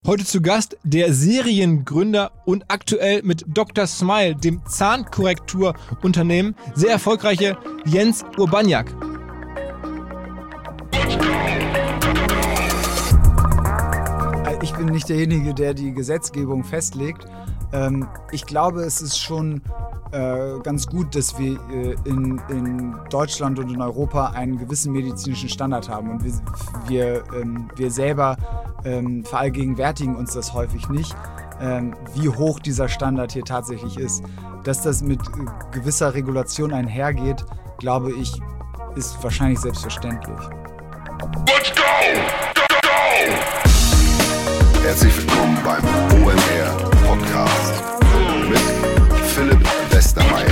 Heute zu Gast der Seriengründer und aktuell mit Dr. Smile, dem Zahnkorrekturunternehmen, sehr erfolgreiche Jens Urbaniak. Ich bin nicht derjenige, der die Gesetzgebung festlegt. Ich glaube, es ist schon ganz gut, dass wir in Deutschland und in Europa einen gewissen medizinischen Standard haben. Und wir selber verallgegenwärtigen uns das häufig nicht, wie hoch dieser Standard hier tatsächlich ist. Dass das mit gewisser Regulation einhergeht, glaube ich, ist wahrscheinlich selbstverständlich. Let's go! Go! Herzlich willkommen beim OMR Podcast mit Philipp Westermeier.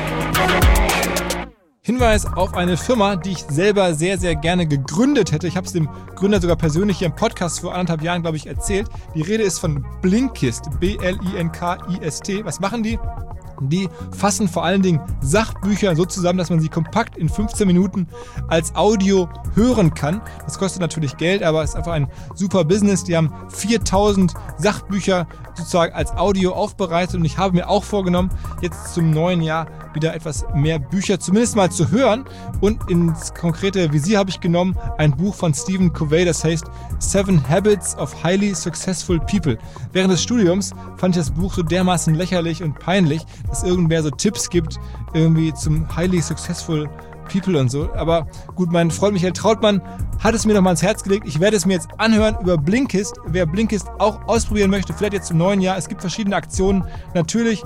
Hinweis auf eine Firma, die ich selber sehr, sehr gerne gegründet hätte. Ich habe es dem Gründer sogar persönlich hier im Podcast vor 1,5 Jahren, glaube ich, erzählt. Die Rede ist von Blinkist, B-L-I-N-K-I-S-T. Was machen die? Die fassen vor allen Dingen Sachbücher so zusammen, dass man sie kompakt in 15 Minuten als Audio hören kann. Das kostet natürlich Geld, aber es ist einfach ein super Business. Die haben 4000 Sachbücher sozusagen als Audio aufbereitet und ich habe mir auch vorgenommen, jetzt zum neuen Jahr wieder etwas mehr Bücher zumindest mal zu hören. Und ins konkrete Visier habe ich genommen ein Buch von Stephen Covey, das heißt 7 Habits of Highly Successful People. Während des Studiums fand ich das Buch so dermaßen lächerlich und peinlich, dass irgendwer so Tipps gibt, irgendwie zum Highly Successful People und so. Aber gut, mein Freund Michael Trautmann hat es mir nochmal ans Herz gelegt. Ich werde es mir jetzt anhören über Blinkist. Wer Blinkist auch ausprobieren möchte, vielleicht jetzt zum neuen Jahr. Es gibt verschiedene Aktionen. Natürlich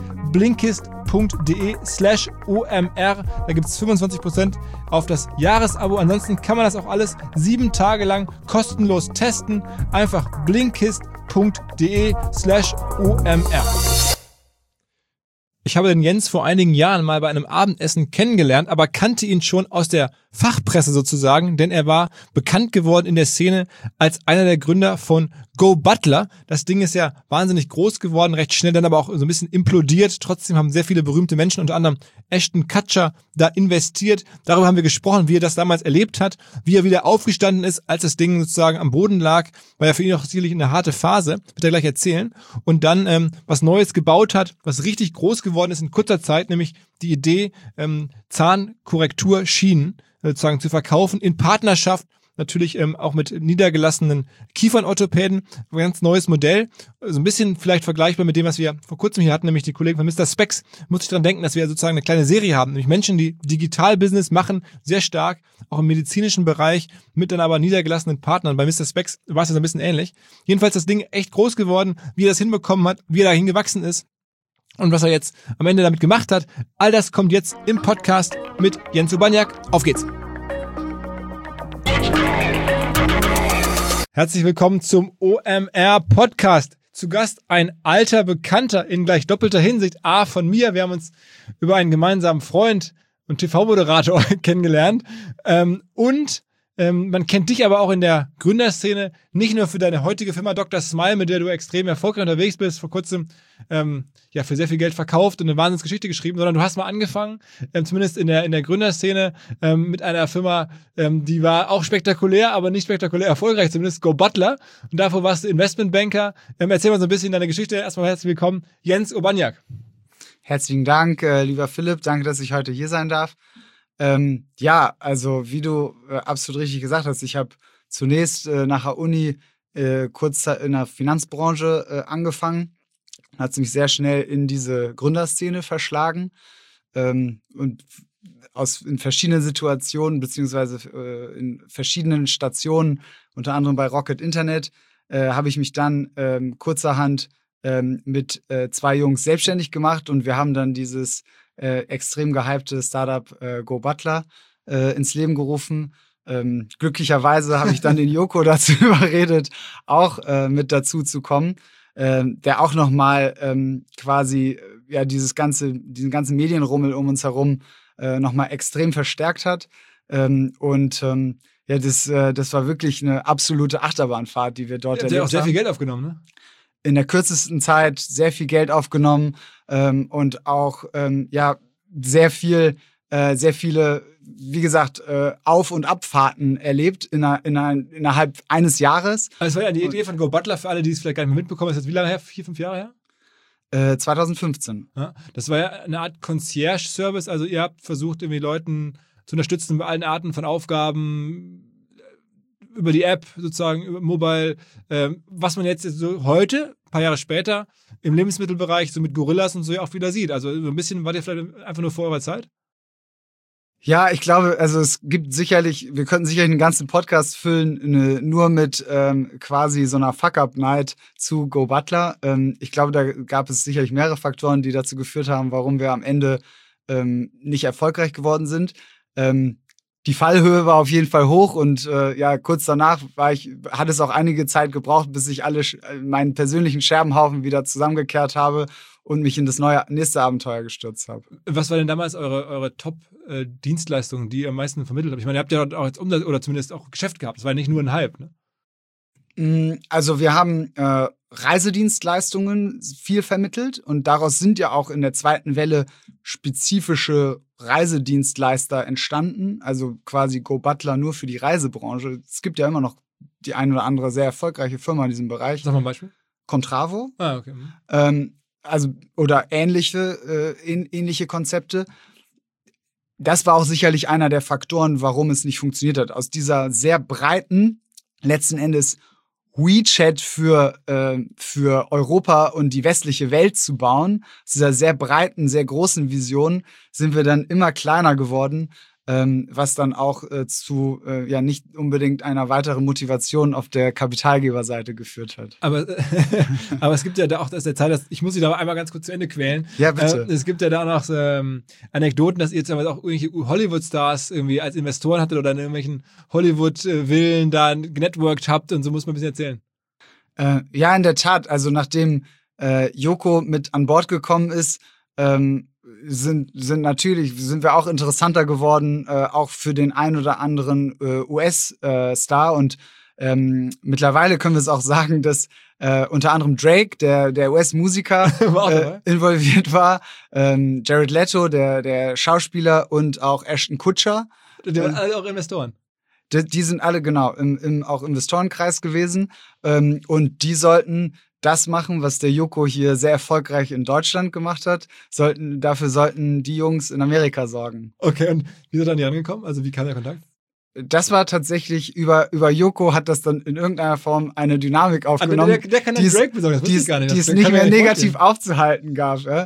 blinkist.de/OMR. Da gibt es 25% auf das Jahresabo. Ansonsten kann man das auch alles 7 Tage lang kostenlos testen. Einfach blinkist.de/OMR. Ich habe den Jens vor einigen Jahren mal bei einem Abendessen kennengelernt, aber kannte ihn schon aus der Fachpresse sozusagen, denn er war bekannt geworden in der Szene als einer der Gründer von GoButler. Das Ding ist ja wahnsinnig groß geworden, recht schnell dann aber auch so ein bisschen implodiert. Trotzdem haben sehr viele berühmte Menschen, unter anderem Ashton Kutcher, da investiert. Darüber haben wir gesprochen, wie er das damals erlebt hat, wie er wieder aufgestanden ist, als das Ding sozusagen am Boden lag, war ja für ihn auch sicherlich eine harte Phase, wird er gleich erzählen. Und dann was Neues gebaut hat, was richtig groß geworden ist in kurzer Zeit, nämlich die Idee, Zahnkorrekturschienen sozusagen zu verkaufen, in Partnerschaft natürlich auch mit niedergelassenen Kiefernorthopäden. Ein ganz neues Modell, so ein bisschen vielleicht vergleichbar mit dem, was wir vor kurzem hier hatten, nämlich die Kollegen von Mr. Specs. Muss ich daran denken, dass wir sozusagen eine kleine Serie haben, nämlich Menschen, die Digital-Business machen, sehr stark, auch im medizinischen Bereich, mit dann aber niedergelassenen Partnern. Bei Mr. Specs war es ja so ein bisschen ähnlich. Jedenfalls das Ding echt groß geworden, wie er das hinbekommen hat, wie er dahin gewachsen ist. Und was er jetzt am Ende damit gemacht hat, all das kommt jetzt im Podcast mit Jens Urbaniak. Auf geht's! Herzlich willkommen zum OMR-Podcast. Zu Gast ein alter Bekannter in gleich doppelter Hinsicht. A, von mir, wir haben uns über einen gemeinsamen Freund und TV-Moderator kennengelernt. Man kennt dich aber auch in der Gründerszene, nicht nur für deine heutige Firma Dr. Smile, mit der du extrem erfolgreich unterwegs bist, vor kurzem für sehr viel Geld verkauft und eine Wahnsinnsgeschichte geschrieben, sondern du hast mal angefangen, zumindest in der Gründerszene, mit einer Firma, die war auch spektakulär, aber nicht spektakulär erfolgreich, zumindest GoButler. Und davor warst du Investmentbanker. Erzähl mal so ein bisschen deine Geschichte. Erstmal herzlich willkommen, Jens Urbaniak. Herzlichen Dank, lieber Philipp. Danke, dass ich heute hier sein darf. Also wie du absolut richtig gesagt hast, ich habe zunächst nach der Uni kurz in der Finanzbranche angefangen, hat mich sehr schnell in diese Gründerszene verschlagen und in verschiedenen Situationen beziehungsweise in verschiedenen Stationen, unter anderem bei Rocket Internet, habe ich mich dann kurzerhand mit 2 Jungs selbstständig gemacht und wir haben dann dieses extrem gehypte Startup GoButler ins Leben gerufen. Glücklicherweise habe ich dann den Joko dazu überredet, auch mit dazu zu kommen, der auch nochmal diesen ganzen Medienrummel um uns herum nochmal extrem verstärkt hat. Das war wirklich eine absolute Achterbahnfahrt, die wir dort erlebt haben. Der hat auch sehr viel Geld aufgenommen, ne? In der kürzesten Zeit sehr viel Geld aufgenommen und auch sehr viele wie gesagt, Auf- und Abfahrten erlebt innerhalb eines Jahres. Also das war ja die Idee von Go Butler, für alle, die es vielleicht gar nicht mehr mitbekommen. Ist das wie lange her? 4, 5 Jahre her? 2015. Ja, das war ja eine Art Concierge-Service. Also ihr habt versucht, irgendwie Leuten zu unterstützen bei allen Arten von Aufgaben über die App, sozusagen, über Mobile. Was man jetzt so heute, ein paar Jahre später, im Lebensmittelbereich so mit Gorillas und so ja auch wieder sieht. Also so ein bisschen war ihr vielleicht einfach nur vor eurer Zeit? Ja, ich glaube, also es gibt sicherlich, wir könnten sicherlich einen ganzen Podcast füllen, nur mit quasi so einer Fuck-Up-Night zu Go Butler. Ich glaube, da gab es sicherlich mehrere Faktoren, die dazu geführt haben, warum wir am Ende nicht erfolgreich geworden sind. Die Fallhöhe war auf jeden Fall hoch und kurz danach hat es auch einige Zeit gebraucht, bis ich meinen persönlichen Scherbenhaufen wieder zusammengekehrt habe und mich in das nächste Abenteuer gestürzt habe. Was war denn damals eure Top-Dienstleistung, die ihr am meisten vermittelt habt? Ich meine, ihr habt ja auch jetzt Umsatz oder zumindest auch Geschäft gehabt. Das war ja nicht nur ein Hype, ne? Also wir haben Reisedienstleistungen viel vermittelt und daraus sind ja auch in der zweiten Welle spezifische Reisedienstleister entstanden. Also quasi Go Butler nur für die Reisebranche. Es gibt ja immer noch die ein oder andere sehr erfolgreiche Firma in diesem Bereich. Sag mal ein Beispiel. Contravo. Ah, okay. Oder ähnliche Konzepte. Das war auch sicherlich einer der Faktoren, warum es nicht funktioniert hat. Aus dieser sehr breiten, letzten Endes WeChat für Europa und die westliche Welt zu bauen, aus dieser sehr breiten, sehr großen Vision, sind wir dann immer kleiner geworden, was dann auch zu nicht unbedingt einer weiteren Motivation auf der Kapitalgeberseite geführt hat. Aber es gibt ja da auch aus der Zeit, ich muss Sie da einmal ganz kurz zu Ende quälen. Ja, bitte. Es gibt ja da auch noch so, Anekdoten, dass ihr jetzt auch irgendwelche Hollywood-Stars irgendwie als Investoren hattet oder in irgendwelchen Hollywood-Villen da genetworked habt und so, muss man ein bisschen erzählen. Ja, in der Tat. Also nachdem Joko mit an Bord gekommen ist, sind wir auch interessanter geworden, auch für den ein oder anderen US-Star. Und mittlerweile können wir es auch sagen, dass unter anderem Drake, der US-Musiker, involviert war, Jared Leto, der Schauspieler, und auch Ashton Kutcher. Die waren alle auch Investoren. Die sind alle, genau, auch Investorenkreis gewesen. Und die sollten das machen, was der Joko hier sehr erfolgreich in Deutschland gemacht hat. Dafür sollten die Jungs in Amerika sorgen. Okay, und wie seid ihr an die rangekommen? Also wie kam der Kontakt? Das war tatsächlich über Joko, hat das dann in irgendeiner Form eine Dynamik aufgenommen, der kann dann Drake besorgen, das wusste ich gar nicht. Die es nicht mehr negativ aufzuhalten gab. Ja?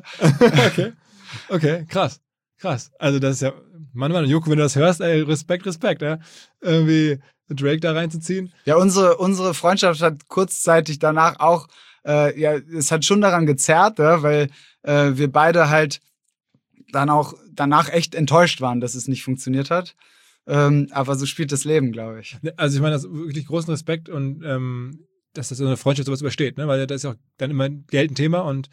Okay, krass. Also das ist ja, Mann, Joko, wenn du das hörst, ey, Respekt, ja? Irgendwie Drake da reinzuziehen. Ja, unsere Freundschaft hat kurzzeitig danach auch, es hat schon daran gezerrt, ja, weil wir beide halt dann auch danach echt enttäuscht waren, dass es nicht funktioniert hat. Aber so spielt das Leben, glaube ich. Also ich meine, das ist wirklich großen Respekt und dass das so eine Freundschaft sowas übersteht, ne? Weil das ist ja auch dann immer Geld ein Thema und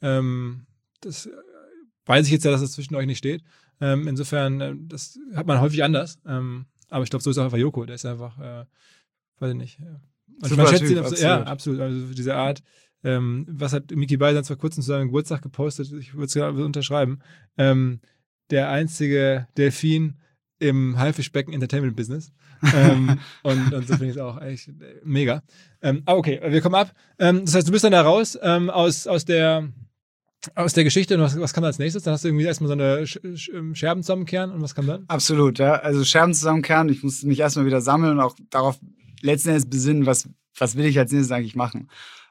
das weiß ich jetzt ja, dass das zwischen euch nicht steht. Insofern, das hat man häufig anders. Aber ich glaube, so ist auch einfach Joko. Der ist einfach, weiß ich nicht. Also man schätzt ihn absolut. Ja, absolut. Also diese Art, was hat Mickey Beisenherz vor kurzem zu seinem Geburtstag gepostet? Ich würde es gerade unterschreiben. Der einzige Delfin im Haifischbecken Entertainment Business. Und so finde ich es auch echt mega. Aber okay, wir kommen ab. Das heißt, du bist dann da raus aus der Geschichte und was kam da als nächstes? Dann hast du irgendwie erstmal so eine Scherben zusammenkehren und was kam dann? Absolut, ja. Also Scherben zusammenkehren, ich musste mich erstmal wieder sammeln und auch darauf letzten Endes besinnen, was will ich als nächstes eigentlich machen.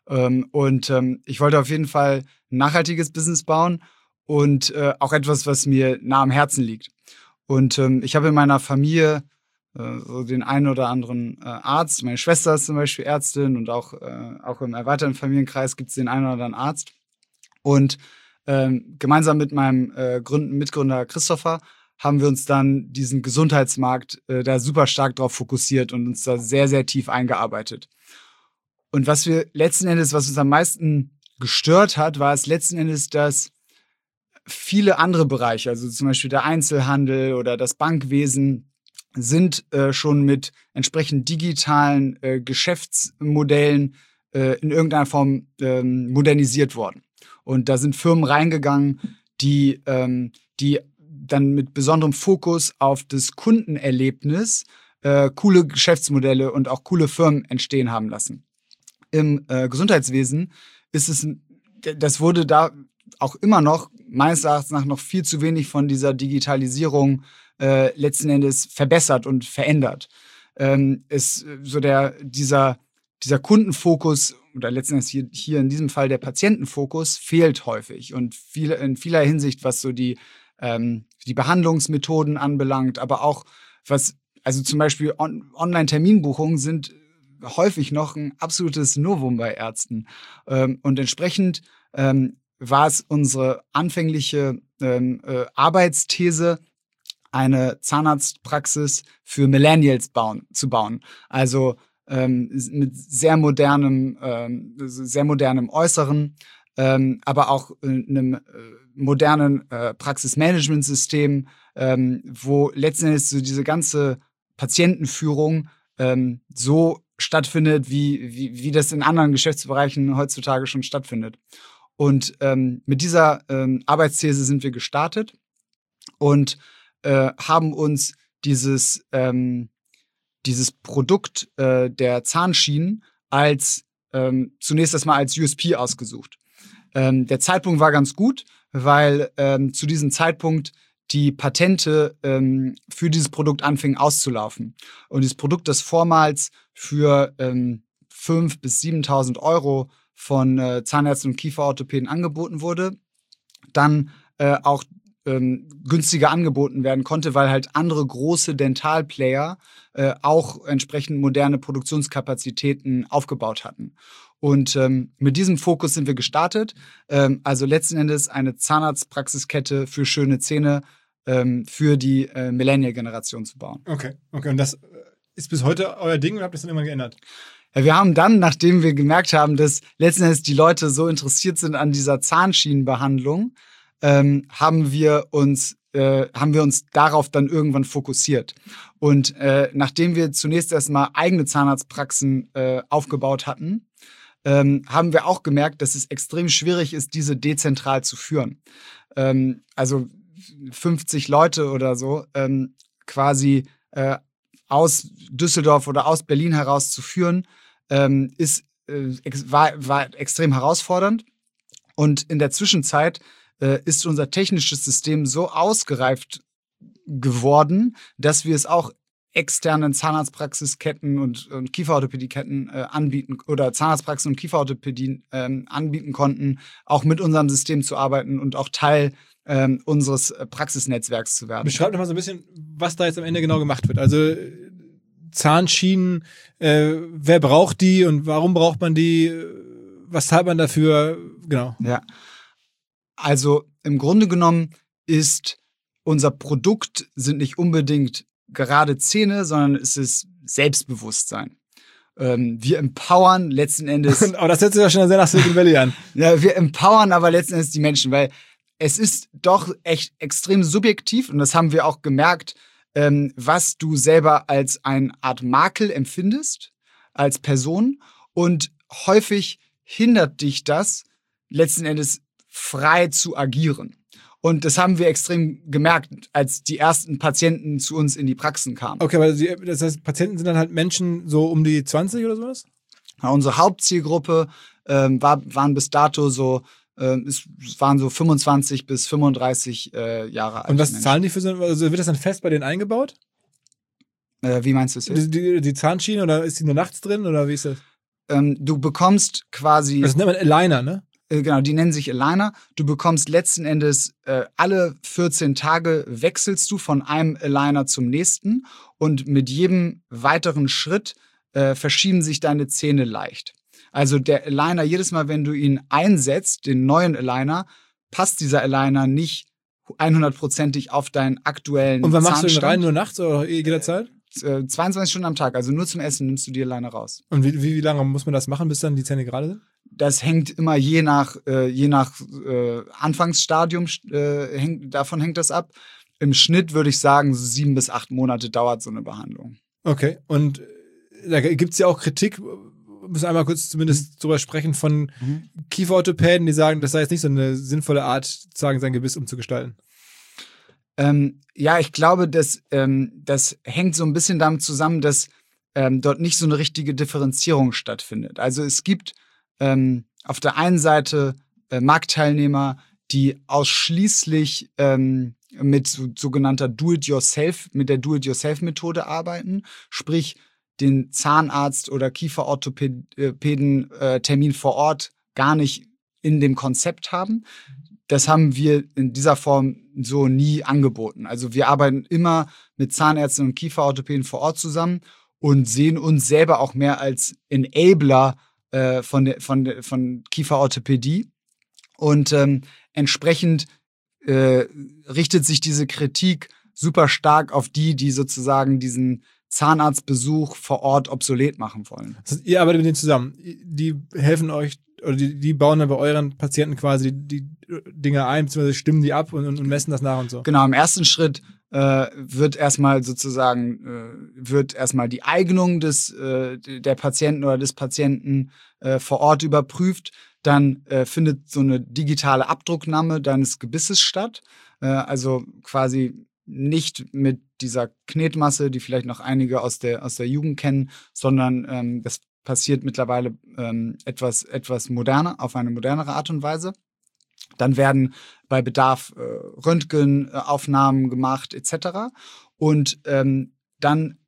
Ich wollte auf jeden Fall ein nachhaltiges Business bauen und auch etwas, was mir nah am Herzen liegt. Und ich habe in meiner Familie so den einen oder anderen Arzt. Meine Schwester ist zum Beispiel Ärztin und auch im erweiterten Familienkreis gibt es den einen oder anderen Arzt. Und gemeinsam mit meinem Mitgründer Christopher haben wir uns dann diesen Gesundheitsmarkt da super stark drauf fokussiert und uns da sehr, sehr tief eingearbeitet. Und was uns am meisten gestört hat, war es letzten Endes, dass viele andere Bereiche, also zum Beispiel der Einzelhandel oder das Bankwesen, sind schon mit entsprechend digitalen Geschäftsmodellen in irgendeiner Form modernisiert worden. Und da sind Firmen reingegangen, die dann mit besonderem Fokus auf das Kundenerlebnis coole Geschäftsmodelle und auch coole Firmen entstehen haben lassen. Im Gesundheitswesen das wurde da auch immer noch, meines Erachtens nach, noch viel zu wenig von dieser Digitalisierung letzten Endes verbessert und verändert. Dieser Kundenfokus oder letzten Endes hier in diesem Fall der Patientenfokus fehlt häufig und in vieler Hinsicht, was so die Behandlungsmethoden anbelangt, aber auch also zum Beispiel Online-Terminbuchungen sind häufig noch ein absolutes Novum bei Ärzten. Und entsprechend war es unsere anfängliche Arbeitsthese, eine Zahnarztpraxis für Millennials zu bauen. Also mit sehr modernem Äußeren, aber auch einem modernen Praxismanagementsystem, wo letzten Endes so diese ganze Patientenführung so stattfindet, wie das in anderen Geschäftsbereichen heutzutage schon stattfindet. Und mit dieser Arbeitsthese sind wir gestartet und haben uns dieses Produkt der Zahnschienen zunächst erstmal als USP ausgesucht. Der Zeitpunkt war ganz gut, weil zu diesem Zeitpunkt die Patente für dieses Produkt anfingen auszulaufen. Und dieses Produkt, das vormals für 5.000 bis 7.000 Euro von Zahnärzten und Kieferorthopäden angeboten wurde, dann auch günstiger angeboten werden konnte, weil halt andere große Dentalplayer auch entsprechend moderne Produktionskapazitäten aufgebaut hatten. Und mit diesem Fokus sind wir gestartet. Also letzten Endes eine Zahnarztpraxiskette für schöne Zähne für die Millennial-Generation zu bauen. Okay. Und das ist bis heute euer Ding oder habt ihr das dann irgendwann geändert? Ja, wir haben dann, nachdem wir gemerkt haben, dass letzten Endes die Leute so interessiert sind an dieser Zahnschienenbehandlung, haben wir uns darauf dann irgendwann fokussiert. Und nachdem wir zunächst erstmal eigene Zahnarztpraxen aufgebaut hatten, haben wir auch gemerkt, dass es extrem schwierig ist, diese dezentral zu führen. Also 50 Leute oder so quasi aus Düsseldorf oder aus Berlin heraus zu führen, war extrem herausfordernd. Und in der Zwischenzeit ist unser technisches System so ausgereift geworden, dass wir es auch externen Zahnarztpraxisketten und Kieferorthopädieketten anbieten oder Zahnarztpraxen und Kieferorthopädien anbieten konnten, auch mit unserem System zu arbeiten und auch Teil unseres Praxisnetzwerks zu werden. Beschreib doch mal so ein bisschen, was da jetzt am Ende genau gemacht wird. Also Zahnschienen, wer braucht die und warum braucht man die? Was zahlt man dafür? Genau. Ja, also im Grunde genommen ist unser Produkt sind nicht unbedingt gerade Zähne, sondern es ist Selbstbewusstsein. Wir empowern letzten Endes... Aber das hört sich ja schon sehr nach Silicon Valley an. Ja, wir empowern aber letzten Endes die Menschen, weil es ist doch echt extrem subjektiv und das haben wir auch gemerkt, was du selber als eine Art Makel empfindest, als Person. Und häufig hindert dich das, letzten Endes frei zu agieren. Und das haben wir extrem gemerkt, als die ersten Patienten zu uns in die Praxen kamen. Okay, aber das heißt, Patienten sind dann halt Menschen so um die 20 oder sowas? Ja, unsere Hauptzielgruppe waren bis dato so, es waren so 25 bis 35 Jahre alt. Und was zahlen die für so? Also wird das dann fest bei denen eingebaut? Wie meinst du es jetzt? Die Zahnschiene oder ist die nur nachts drin oder wie ist das? Du bekommst quasi... Das nennt man Aligner, ne? Genau, die nennen sich Aligner. Du bekommst letzten Endes alle 14 Tage wechselst du von einem Aligner zum nächsten und mit jedem weiteren Schritt verschieben sich deine Zähne leicht. Also der Aligner, jedes Mal, wenn du ihn einsetzt, den neuen Aligner, passt dieser Aligner nicht 100%ig auf deinen aktuellen Zahnstand. Und wann machst du den rein? Nur nachts oder jederzeit? 22 Stunden am Tag, also nur zum Essen nimmst du die Aligner raus. Und wie lange muss man das machen, bis dann die Zähne gerade sind? Das hängt immer je nach Anfangsstadium, davon hängt das ab. Im Schnitt würde ich sagen, so 7 bis 8 Monate dauert so eine Behandlung. Okay, und da gibt es ja auch Kritik, wir müssen einmal kurz zumindest drüber sprechen, von Kieferorthopäden, die sagen, das sei jetzt nicht so eine sinnvolle Art, sozusagen sein Gebiss umzugestalten. Ja, ich glaube, das hängt so ein bisschen damit zusammen, dass dort nicht so eine richtige Differenzierung stattfindet. Also es gibt auf der einen Seite Marktteilnehmer, die ausschließlich mit sogenannter mit der Do-it-yourself-Methode arbeiten, sprich den Zahnarzt oder Kieferorthopäden Termin vor Ort gar nicht in dem Konzept haben. Das haben wir in dieser Form so nie angeboten. Also wir arbeiten immer mit Zahnärzten und Kieferorthopäden vor Ort zusammen und sehen uns selber auch mehr als Enabler von Kieferorthopädie. Und entsprechend richtet sich diese Kritik super stark auf die sozusagen diesen Zahnarztbesuch vor Ort obsolet machen wollen. Das heißt, ihr arbeitet mit denen zusammen. Die helfen euch, oder die bauen dann bei euren Patienten quasi die Dinge ein, beziehungsweise stimmen die ab und messen das nach und so. Genau, im ersten Schritt wird erstmal die Eignung der Patienten oder des Patienten vor Ort überprüft. Dann findet so eine digitale Abdrucknahme deines Gebisses statt. Also quasi nicht mit dieser Knetmasse, die vielleicht noch einige aus der Jugend kennen, sondern das passiert mittlerweile etwas moderner, auf eine modernere Art und Weise. Dann werden bei Bedarf Röntgenaufnahmen gemacht etc. Und dann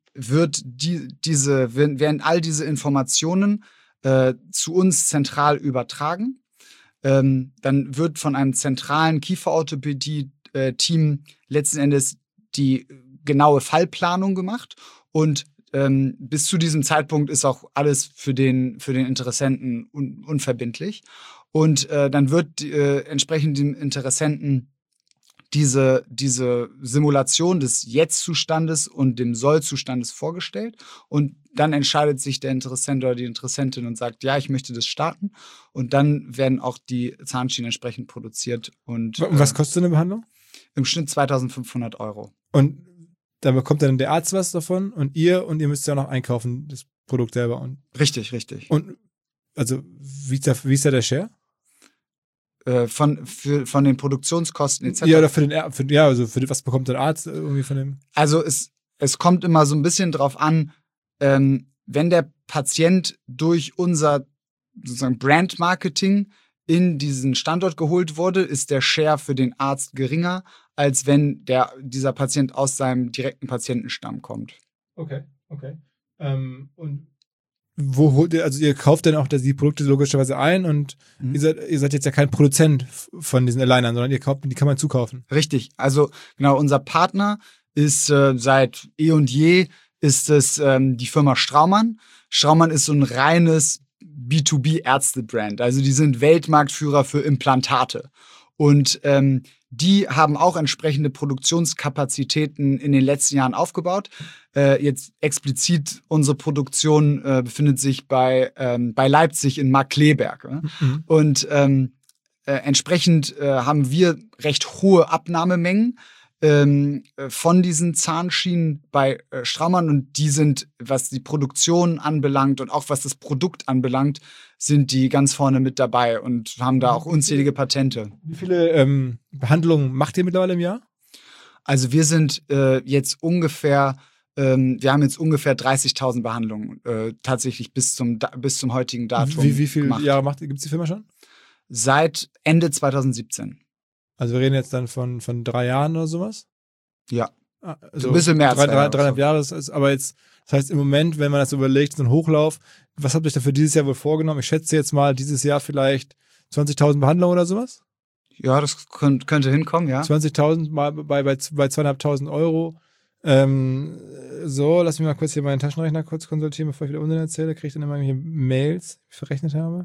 werden all diese Informationen zu uns zentral übertragen. Dann wird von einem zentralen Kieferorthopädie-Team letzten Endes die genaue Fallplanung gemacht und bis zu diesem Zeitpunkt ist auch alles für den Interessenten unverbindlich. Und dann wird entsprechend dem Interessenten diese Simulation des Jetzt-Zustandes und dem Soll-Zustandes vorgestellt. Und dann entscheidet sich der Interessent oder die Interessentin und sagt, ja, ich möchte das starten. Und dann werden auch die Zahnschienen entsprechend produziert. Und was kostet so eine Behandlung? Im Schnitt 2.500 €. Und da bekommt dann der Arzt was davon und ihr müsst ja noch einkaufen, das Produkt selber. Richtig. Und also wie ist da der Share? Von den Produktionskosten etc. Ja, oder was bekommt der Arzt irgendwie von dem? Also es kommt immer so ein bisschen drauf an, wenn der Patient durch unser sozusagen Brand-Marketing in diesen Standort geholt wurde, ist der Share für den Arzt geringer, als wenn dieser Patient aus seinem direkten Patientenstamm kommt. Okay. Und wo holt ihr, also ihr kauft dann auch die Produkte logischerweise ein und ihr seid jetzt ja kein Produzent von diesen Alignern, sondern die kann man zukaufen. Richtig, also genau, unser Partner ist seit eh und je ist es die Firma Straumann. Straumann ist so ein reines B2B-Ärzte-Brand, also die sind Weltmarktführer für Implantate und die haben auch entsprechende Produktionskapazitäten in den letzten Jahren aufgebaut. Jetzt explizit unsere Produktion befindet sich bei Leipzig in Markkleeberg. Mhm. Und entsprechend haben wir recht hohe Abnahmemengen von diesen Zahnschienen bei Straumann und die sind, was die Produktion anbelangt und auch was das Produkt anbelangt, sind die ganz vorne mit dabei und haben da auch unzählige Patente. Wie viele Behandlungen macht ihr mittlerweile im Jahr? Also wir sind jetzt ungefähr, wir haben jetzt ungefähr 30.000 Behandlungen tatsächlich bis zum heutigen Datum. Wie viele Jahre gibt es die Firma schon? Seit Ende 2017. Also wir reden jetzt dann von 3 Jahren oder sowas? Ja. Also ein bisschen mehr als 3,5 Jahre. Aber jetzt, das heißt im Moment, wenn man das überlegt, so ein Hochlauf, was habt ihr da für dieses Jahr wohl vorgenommen? Ich schätze jetzt mal dieses Jahr vielleicht 20.000 Behandlungen oder sowas? Ja, das könnte hinkommen, ja. 20.000 mal bei 2.500 Euro. So, lass mich mal kurz hier meinen Taschenrechner kurz konsultieren, bevor ich wieder Unsinn erzähle. Kriege ich dann immer irgendwelche Mails, die ich verrechnet habe.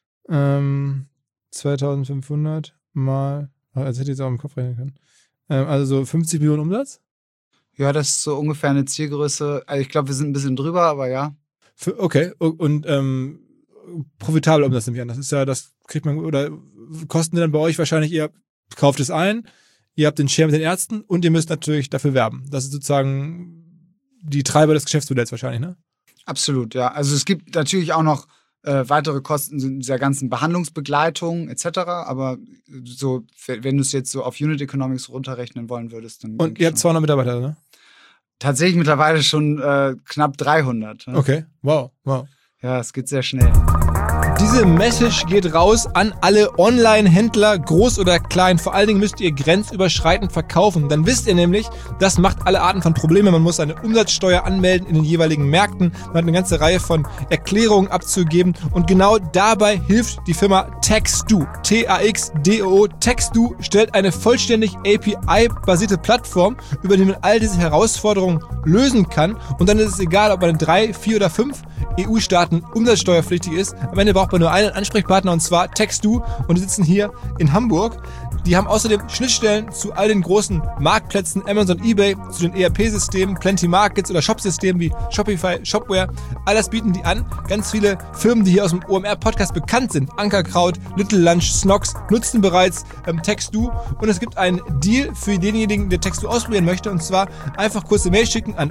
2.500 mal... Also hätte ich jetzt auch im Kopf rechnen können. Also so 50 Millionen Umsatz? Ja, das ist so ungefähr eine Zielgröße. Also ich glaube, wir sind ein bisschen drüber, aber ja. Okay. Und profitabel Umsatz nehme ich an. Das ist ja, das kriegt man, oder kosten dann bei euch wahrscheinlich, ihr kauft es ein, ihr habt den Share mit den Ärzten und ihr müsst natürlich dafür werben. Das ist sozusagen die Treiber des Geschäftsmodells wahrscheinlich, ne? Absolut, ja. Also es gibt natürlich auch noch Weitere Kosten sind dieser ganzen Behandlungsbegleitung etc. Aber so, wenn du es jetzt so auf Unit Economics runterrechnen wollen würdest, dann. Und ihr habt 200 Mitarbeiter, ne? Tatsächlich mittlerweile schon knapp 300. Ne? Okay, wow. Ja, es geht sehr schnell. Diese Message geht raus an alle Online-Händler, groß oder klein. Vor allen Dingen müsst ihr grenzüberschreitend verkaufen. Dann wisst ihr nämlich, das macht alle Arten von Problemen. Man muss eine Umsatzsteuer anmelden in den jeweiligen Märkten. Man hat eine ganze Reihe von Erklärungen abzugeben. Und genau dabei hilft die Firma Taxdo. T-A-X-D-O. Taxdo stellt eine vollständig API-basierte Plattform, über die man all diese Herausforderungen lösen kann. Und dann ist es egal, ob man in 3, 4 oder 5 EU-Staaten umsatzsteuerpflichtig ist. Am Ende braucht man nur einen Ansprechpartner, und zwar Taxdo, und die sitzen hier in Hamburg. Die haben außerdem Schnittstellen zu all den großen Marktplätzen, Amazon, eBay, zu den ERP-Systemen, Plenty Markets oder Shop-Systemen wie Shopify, Shopware. All das bieten die an. Ganz viele Firmen, die hier aus dem OMR-Podcast bekannt sind, Ankerkraut, Little Lunch, Snox, nutzen bereits Taxdo. Und es gibt einen Deal für denjenigen, der Taxdo ausprobieren möchte, und zwar einfach kurze Mail schicken an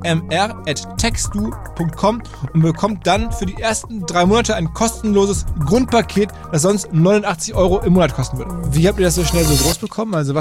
omr@taxdo.com und bekommt dann für die ersten 3 Monate ein kostenloses Grundpaket, das sonst 89 € im Monat kosten würde. Wie habt ihr das so schnell so groß bekommen? Also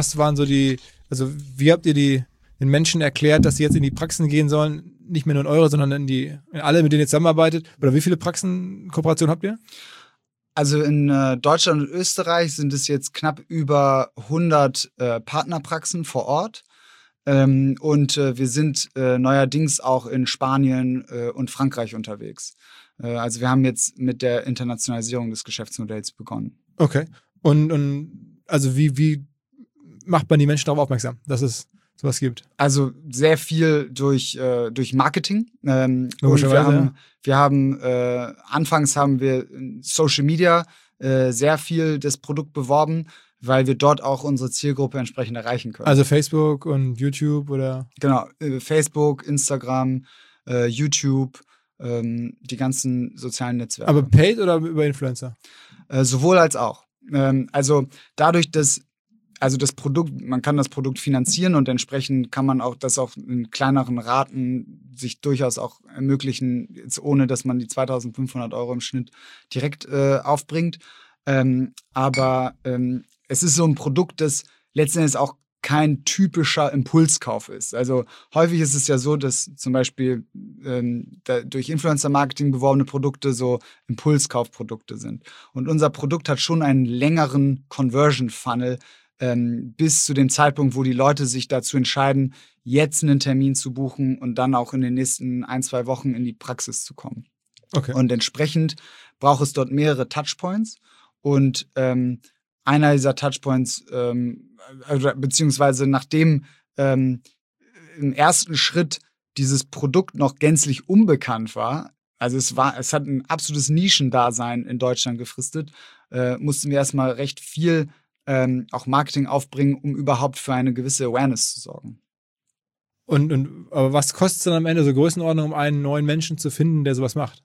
wie habt ihr den Menschen erklärt, dass sie jetzt in die Praxen gehen sollen, nicht mehr nur in eure, sondern in alle, mit denen ihr zusammenarbeitet? Oder wie viele Praxenkooperationen habt ihr? Also in Deutschland und Österreich sind es jetzt knapp über 100 Partnerpraxen vor Ort. Und wir sind neuerdings auch in Spanien und Frankreich unterwegs. Also wir haben jetzt mit der Internationalisierung des Geschäftsmodells begonnen. Okay. Und also wie macht man die Menschen darauf aufmerksam, dass es sowas gibt? Also sehr viel durch Marketing. Logischerweise, und anfangs haben wir in Social Media sehr viel das Produkt beworben, weil wir dort auch unsere Zielgruppe entsprechend erreichen können. Also Facebook und YouTube oder? Genau, Facebook, Instagram, YouTube, die ganzen sozialen Netzwerke. Aber paid oder über Influencer? Sowohl als auch. Also dadurch, dass das Produkt, man kann das Produkt finanzieren und entsprechend kann man auch das auch in kleineren Raten sich durchaus auch ermöglichen, jetzt ohne dass man die 2.500 € im Schnitt direkt aufbringt. Aber es ist so ein Produkt, das letztendlich auch kein typischer Impulskauf ist. Also häufig ist es ja so, dass zum Beispiel durch Influencer-Marketing beworbene Produkte so Impulskaufprodukte sind. Und unser Produkt hat schon einen längeren Conversion-Funnel bis zu dem Zeitpunkt, wo die Leute sich dazu entscheiden, jetzt einen Termin zu buchen und dann auch in den nächsten 1-2 Wochen in die Praxis zu kommen. Okay. Und entsprechend braucht es dort mehrere Touchpoints. Und einer dieser Touchpoints, beziehungsweise nachdem im ersten Schritt dieses Produkt noch gänzlich unbekannt war, also es hat ein absolutes Nischendasein in Deutschland gefristet, mussten wir erstmal recht viel auch Marketing aufbringen, um überhaupt für eine gewisse Awareness zu sorgen. Aber was kostet es dann am Ende, so Größenordnung, um einen neuen Menschen zu finden, der sowas macht?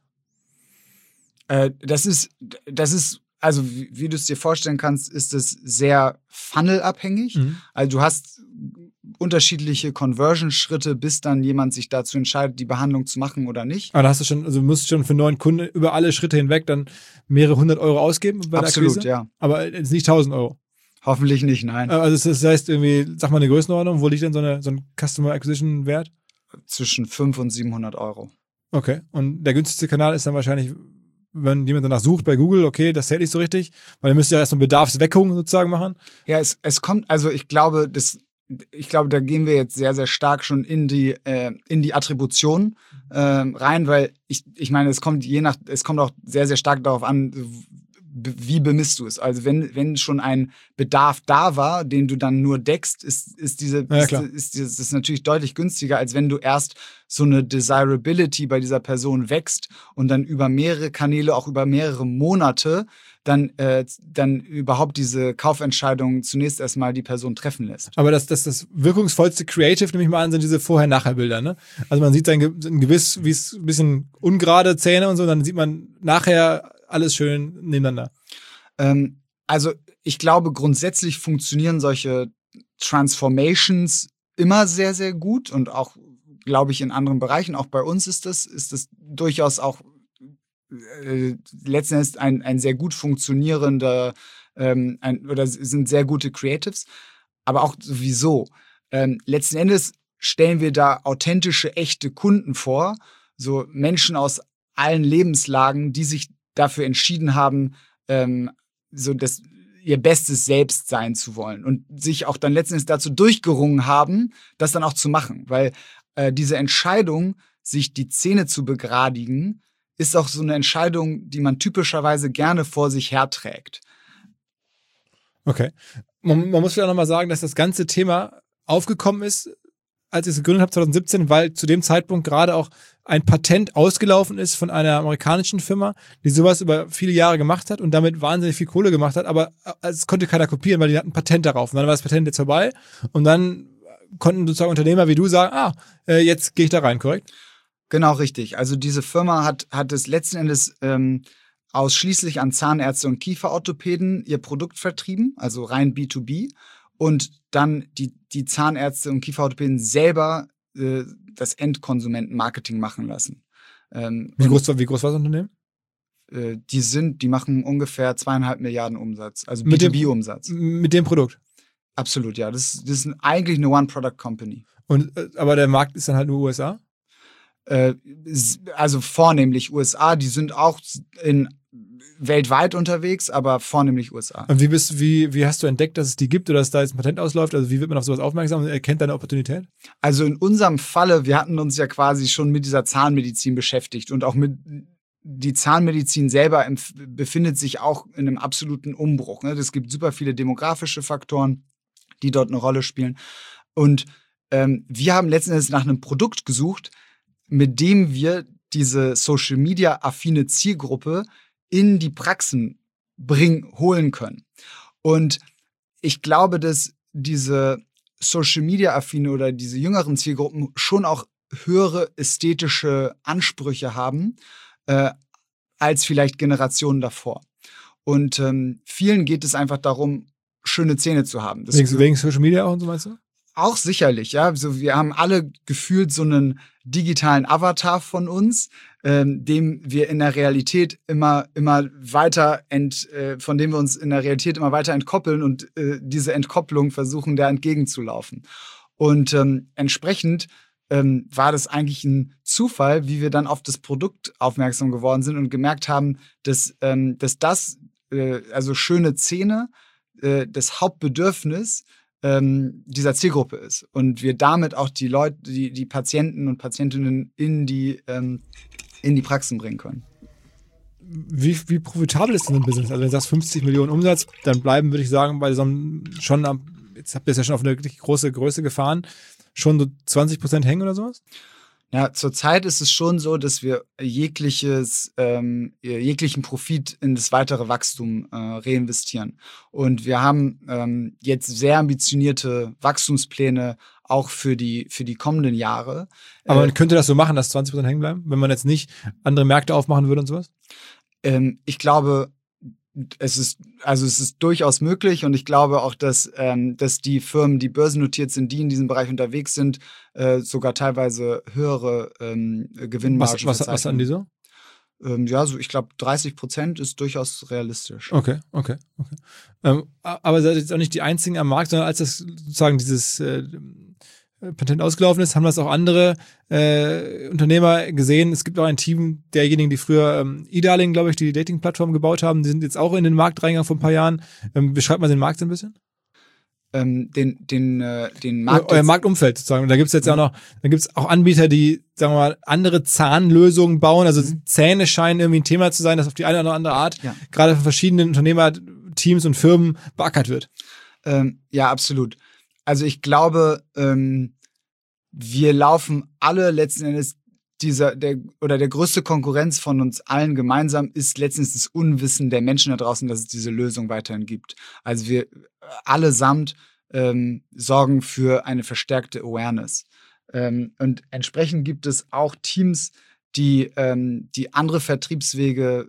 Das ist, also wie du es dir vorstellen kannst, ist es sehr funnelabhängig. Mhm. Also du hast unterschiedliche Conversion-Schritte, bis dann jemand sich dazu entscheidet, die Behandlung zu machen oder nicht. Aber da du musst schon für einen neuen Kunden über alle Schritte hinweg dann mehrere 100 € ausgeben bei der Akquise? Absolut, ja. Aber jetzt nicht 1.000 €? Hoffentlich nicht, nein. Also das heißt irgendwie, sag mal eine Größenordnung, wo liegt denn so ein Customer Acquisition Wert? Zwischen 500 und 700 €. Okay, und der günstigste Kanal ist dann wahrscheinlich, wenn jemand danach sucht bei Google, okay, das zählt nicht so richtig, weil ihr müsst ja erst so eine Bedarfsweckung sozusagen machen. Ja, es kommt, also ich glaube, da gehen wir jetzt sehr, sehr stark schon in die Attribution rein, weil ich meine, es kommt auch sehr, sehr stark darauf an, wie bemisst du es? Also wenn schon ein Bedarf da war, den du dann nur deckst, ist das natürlich deutlich günstiger, als wenn du erst so eine Desirability bei dieser Person wächst und dann über mehrere Kanäle, auch über mehrere Monate, dann überhaupt diese Kaufentscheidung zunächst erstmal die Person treffen lässt. Aber das wirkungsvollste Creative, nehme ich mal an, sind diese Vorher-Nachher-Bilder, ne? Also man sieht ein gewiss, wie es ein bisschen ungerade Zähne und so, dann sieht man nachher alles schön nebeneinander. Also ich glaube, grundsätzlich funktionieren solche Transformations immer sehr, sehr gut und auch, glaube ich, in anderen Bereichen. Auch bei uns ist das durchaus auch letzten Endes ein sehr gut funktionierender oder sind sehr gute Creatives, aber auch sowieso. Letzten Endes stellen wir da authentische, echte Kunden vor, so Menschen aus allen Lebenslagen, die sich dafür entschieden haben, so ihr bestes Selbst sein zu wollen und sich auch dann letzten Endes dazu durchgerungen haben, das dann auch zu machen, weil diese Entscheidung, sich die Zähne zu begradigen, ist auch so eine Entscheidung, die man typischerweise gerne vor sich herträgt. Okay. Man muss ja nochmal sagen, dass das ganze Thema aufgekommen ist, als ich es gegründet habe 2017, weil zu dem Zeitpunkt gerade auch ein Patent ausgelaufen ist von einer amerikanischen Firma, die sowas über viele Jahre gemacht hat und damit wahnsinnig viel Kohle gemacht hat, aber es konnte keiner kopieren, weil die hatten ein Patent darauf. Und dann war das Patent jetzt vorbei und dann konnten sozusagen Unternehmer wie du sagen, jetzt gehe ich da rein, korrekt? Genau, richtig. Also diese Firma hat es letzten Endes ausschließlich an Zahnärzte und Kieferorthopäden ihr Produkt vertrieben, also rein B2B. Und dann die Zahnärzte und Kieferorthopäden selber das Endkonsumentenmarketing machen lassen. Wie groß war das Unternehmen? Die machen ungefähr 2,5 Milliarden Umsatz, also B2B-Umsatz. Mit dem Produkt? Absolut, ja. Das ist eigentlich eine One-Product-Company. Aber der Markt ist dann halt nur USA? Also vornehmlich USA, die sind auch weltweit unterwegs, aber vornehmlich USA. Und wie hast du entdeckt, dass es die gibt oder dass da jetzt ein Patent ausläuft? Also wie wird man auf sowas aufmerksam und erkennt deine Opportunität? Also in unserem Falle, wir hatten uns ja quasi schon mit dieser Zahnmedizin beschäftigt und auch mit die Zahnmedizin selber befindet sich auch in einem absoluten Umbruch. Ne? Es gibt super viele demografische Faktoren, die dort eine Rolle spielen. Und wir haben letzten Endes nach einem Produkt gesucht, mit dem wir diese Social-Media-affine Zielgruppe in die Praxen holen können. Und ich glaube, dass diese Social-Media-affine oder diese jüngeren Zielgruppen schon auch höhere ästhetische Ansprüche haben, als vielleicht Generationen davor. Und vielen geht es einfach darum, schöne Zähne zu haben. Wegen Social Media auch und so, meinst du? Auch sicherlich, ja. Also wir haben alle gefühlt so einen digitalen Avatar von uns, dem wir in der Realität immer weiter von dem wir uns in der Realität immer weiter entkoppeln und diese Entkopplung versuchen, da entgegenzulaufen. Und entsprechend war das eigentlich ein Zufall, wie wir dann auf das Produkt aufmerksam geworden sind und gemerkt haben, dass also schöne Zähne das Hauptbedürfnis dieser Zielgruppe ist und wir damit auch die Leute, die Patienten und Patientinnen in die Praxen bringen können. Wie profitabel ist denn so ein Business? Also wenn du sagst 50 Millionen Umsatz, dann bleiben, würde ich sagen, bei so einem jetzt habt ihr es ja schon auf eine wirklich große Größe gefahren, schon so 20% hängen oder sowas? Ja, zurzeit ist es schon so, dass wir jeglichen Profit in das weitere Wachstum reinvestieren. Und wir haben jetzt sehr ambitionierte Wachstumspläne auch für die kommenden Jahre. Aber man könnte das so machen, dass 20% hängen bleiben, wenn man jetzt nicht andere Märkte aufmachen würde und sowas? Ich glaube, es ist durchaus möglich und ich glaube auch, dass die Firmen, die börsennotiert sind, die in diesem Bereich unterwegs sind, sogar teilweise höhere Gewinnmargen verzeichnen. Was hatten die so? So ich glaube 30% ist durchaus realistisch. Okay. Aber seid ihr jetzt auch nicht die einzigen am Markt, sondern als das sozusagen dieses Patent ausgelaufen ist, haben das auch andere Unternehmer gesehen. Es gibt auch ein Team derjenigen, die früher eDarling, glaube ich, die Dating-Plattform gebaut haben. Die sind jetzt auch in den Markt reingegangen vor ein paar Jahren. Beschreibt mal den Markt so ein bisschen? Den Markt. Euer Marktumfeld sozusagen. Und da gibt es jetzt ja auch noch, da gibt es auch Anbieter, die, sagen wir mal, andere Zahnlösungen bauen. Also Zähne scheinen irgendwie ein Thema zu sein, das auf die eine oder andere Art gerade von verschiedenen Unternehmerteams und Firmen beackert wird. Ja, absolut. Also ich glaube, wir laufen alle letzten Endes der größte Konkurrenz von uns allen gemeinsam ist letztens das Unwissen der Menschen da draußen, dass es diese Lösung weiterhin gibt. Also wir allesamt sorgen für eine verstärkte Awareness. Und entsprechend gibt es auch Teams, die andere Vertriebswege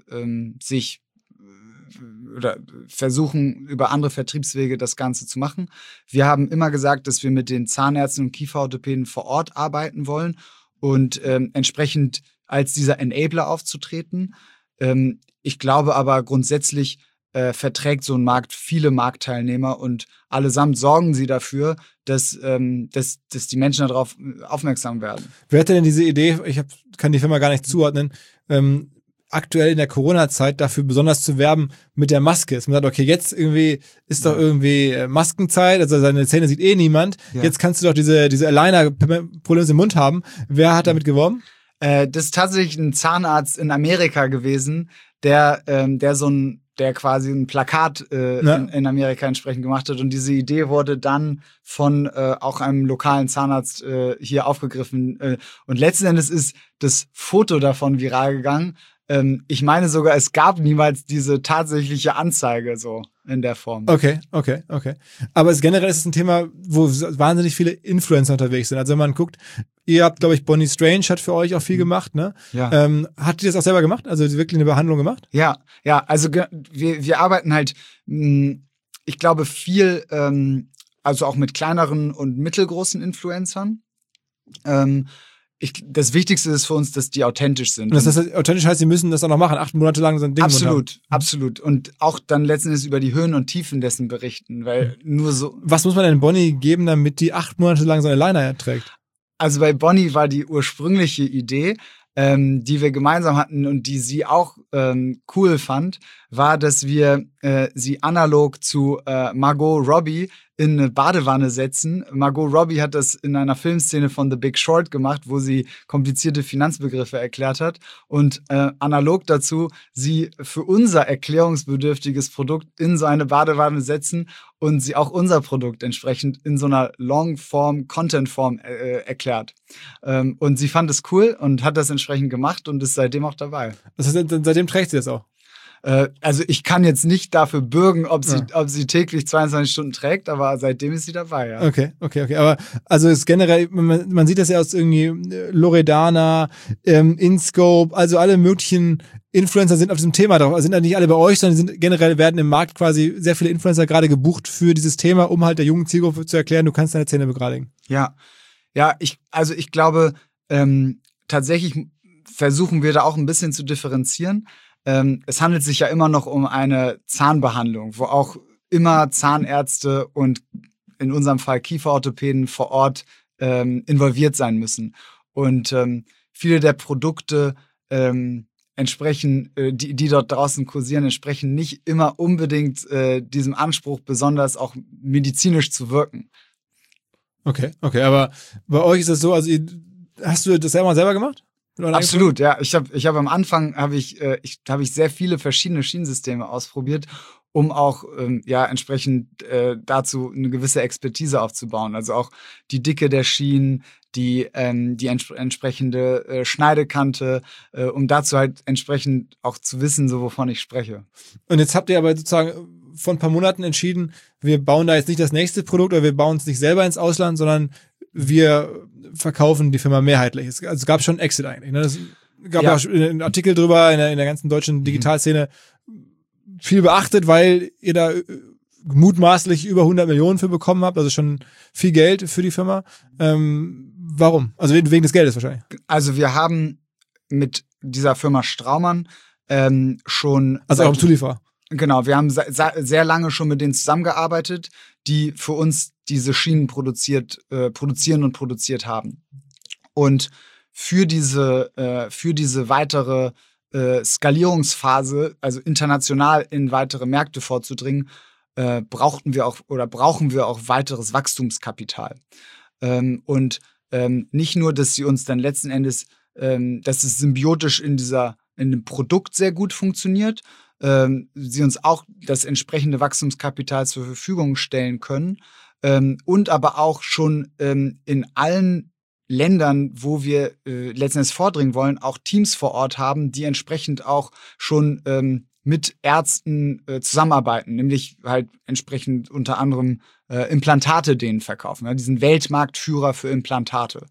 oder versuchen, über andere Vertriebswege das Ganze zu machen. Wir haben immer gesagt, dass wir mit den Zahnärzten und Kieferorthopäden vor Ort arbeiten wollen und entsprechend als dieser Enabler aufzutreten. Ich glaube aber grundsätzlich verträgt so ein Markt viele Marktteilnehmer und allesamt sorgen sie dafür, dass die Menschen darauf aufmerksam werden. Wer hatte denn diese Idee, kann die Firma gar nicht zuordnen, aktuell in der Corona-Zeit dafür besonders zu werben mit der Maske? Man sagt, okay, jetzt irgendwie ist doch irgendwie Maskenzeit, also seine Zähne sieht eh niemand, jetzt kannst du doch diese Aligner-Probleme im Mund haben. Wer hat damit geworben? Das ist tatsächlich ein Zahnarzt in Amerika gewesen, der quasi ein Plakat in Amerika entsprechend gemacht hat. Und diese Idee wurde dann von auch einem lokalen Zahnarzt hier aufgegriffen. Und letzten Endes ist das Foto davon viral gegangen. Ich meine sogar, es gab niemals diese tatsächliche Anzeige so in der Form. Okay. Aber generell ist es ein Thema, wo wahnsinnig viele Influencer unterwegs sind. Also wenn man guckt, ihr habt, glaube ich, Bonnie Strange hat für euch auch viel gemacht, ne? Ja. Hat die das auch selber gemacht? Also wirklich eine Behandlung gemacht? Ja, also wir arbeiten halt, ich glaube, viel, also auch mit kleineren und mittelgroßen Influencern. Das Wichtigste ist für uns, dass die authentisch sind. Und das authentisch heißt, sie müssen das auch noch machen, 8 Monate lang so ein Ding. Absolut. Und auch dann letzten Endes über die Höhen und Tiefen dessen berichten, weil nur so. Was muss man denn Bonnie geben, damit die 8 Monate lang so eine Liner trägt? Also bei Bonnie war die ursprüngliche Idee, die wir gemeinsam hatten und die sie auch cool fand, war, dass wir sie analog zu Margot Robbie in eine Badewanne setzen. Margot Robbie hat das in einer Filmszene von The Big Short gemacht, wo sie komplizierte Finanzbegriffe erklärt hat. Und analog dazu sie für unser erklärungsbedürftiges Produkt in so eine Badewanne setzen und sie auch unser Produkt entsprechend in so einer Longform, Contentform erklärt. Und sie fand es cool und hat das entsprechend gemacht und ist seitdem auch dabei. Das heißt, seitdem trägt sie das auch? Also ich kann jetzt nicht dafür bürgen, ob sie täglich 22 Stunden trägt, aber seitdem ist sie dabei, ja. Okay. Aber also ist generell, man sieht das ja aus irgendwie Loredana, InScope, also alle möglichen Influencer sind auf diesem Thema drauf. Also sind ja nicht alle bei euch, sondern generell werden im Markt quasi sehr viele Influencer gerade gebucht für dieses Thema, um halt der jungen Zielgruppe zu erklären, du kannst deine Zähne begradigen. Ja, ich glaube, tatsächlich versuchen wir da auch ein bisschen zu differenzieren. Es handelt sich ja immer noch um eine Zahnbehandlung, wo auch immer Zahnärzte und in unserem Fall Kieferorthopäden vor Ort involviert sein müssen. Und viele der Produkte entsprechen, die dort draußen kursieren, entsprechen nicht immer unbedingt diesem Anspruch, besonders auch medizinisch zu wirken. Okay, aber bei euch ist es so, also hast du das selber gemacht? Absolut, ja. Ich habe am Anfang habe ich sehr viele verschiedene Schienensysteme ausprobiert, um auch entsprechend dazu eine gewisse Expertise aufzubauen. Also auch die Dicke der Schienen, die entsprechende Schneidekante, um dazu halt entsprechend auch zu wissen, so wovon ich spreche. Und jetzt habt ihr aber sozusagen vor ein paar Monaten entschieden, wir bauen da jetzt nicht das nächste Produkt oder wir bauen es nicht selber ins Ausland, sondern wir verkaufen die Firma mehrheitlich. Es gab schon einen Exit eigentlich. Ne? Es gab auch einen Artikel drüber in der ganzen deutschen Digitalszene. Viel beachtet, weil ihr da mutmaßlich über 100 Millionen für bekommen habt, also schon viel Geld für die Firma. Warum? Also wegen des Geldes wahrscheinlich. Also wir haben mit dieser Firma Straumann schon... Also auch im Zulieferer. Genau, wir haben sehr lange schon mit denen zusammengearbeitet, die für uns diese Schienen produzieren und produziert haben. Und für diese weitere Skalierungsphase, also international in weitere Märkte vorzudringen, brauchen wir auch weiteres Wachstumskapital. Und nicht nur, dass sie uns dann letzten Endes, dass es symbiotisch in dem Produkt sehr gut funktioniert, sie uns auch das entsprechende Wachstumskapital zur Verfügung stellen können und aber auch schon in allen Ländern, wo wir letztendlich vordringen wollen, auch Teams vor Ort haben, die entsprechend auch schon mit Ärzten zusammenarbeiten, nämlich halt entsprechend unter anderem Implantate denen verkaufen, ja, diesen Weltmarktführer für Implantate.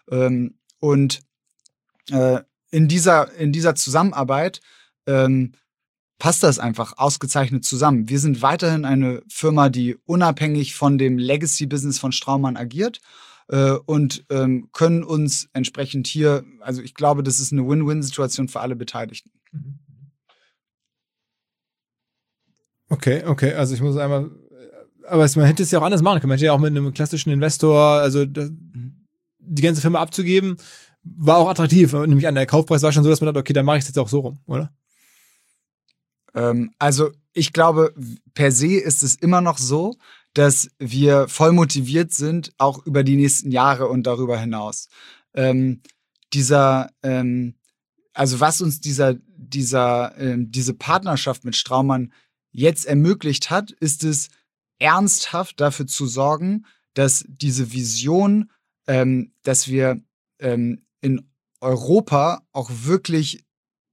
Und in dieser Zusammenarbeit passt das einfach ausgezeichnet zusammen. Wir sind weiterhin eine Firma, die unabhängig von dem Legacy-Business von Straumann agiert und können uns entsprechend hier, also ich glaube, das ist eine Win-Win-Situation für alle Beteiligten. Okay, also ich muss einmal, aber man hätte es ja auch anders machen können. Man hätte ja auch mit einem klassischen Investor, also die ganze Firma abzugeben, war auch attraktiv. Nämlich an der Kaufpreis war schon so, dass man dachte, okay, dann mache ich es jetzt auch so rum, oder? Also ich glaube, per se ist es immer noch so, dass wir voll motiviert sind, auch über die nächsten Jahre und darüber hinaus. Also was uns diese Partnerschaft mit Straumann jetzt ermöglicht hat, ist es, ernsthaft dafür zu sorgen, dass diese Vision, dass wir in Europa auch wirklich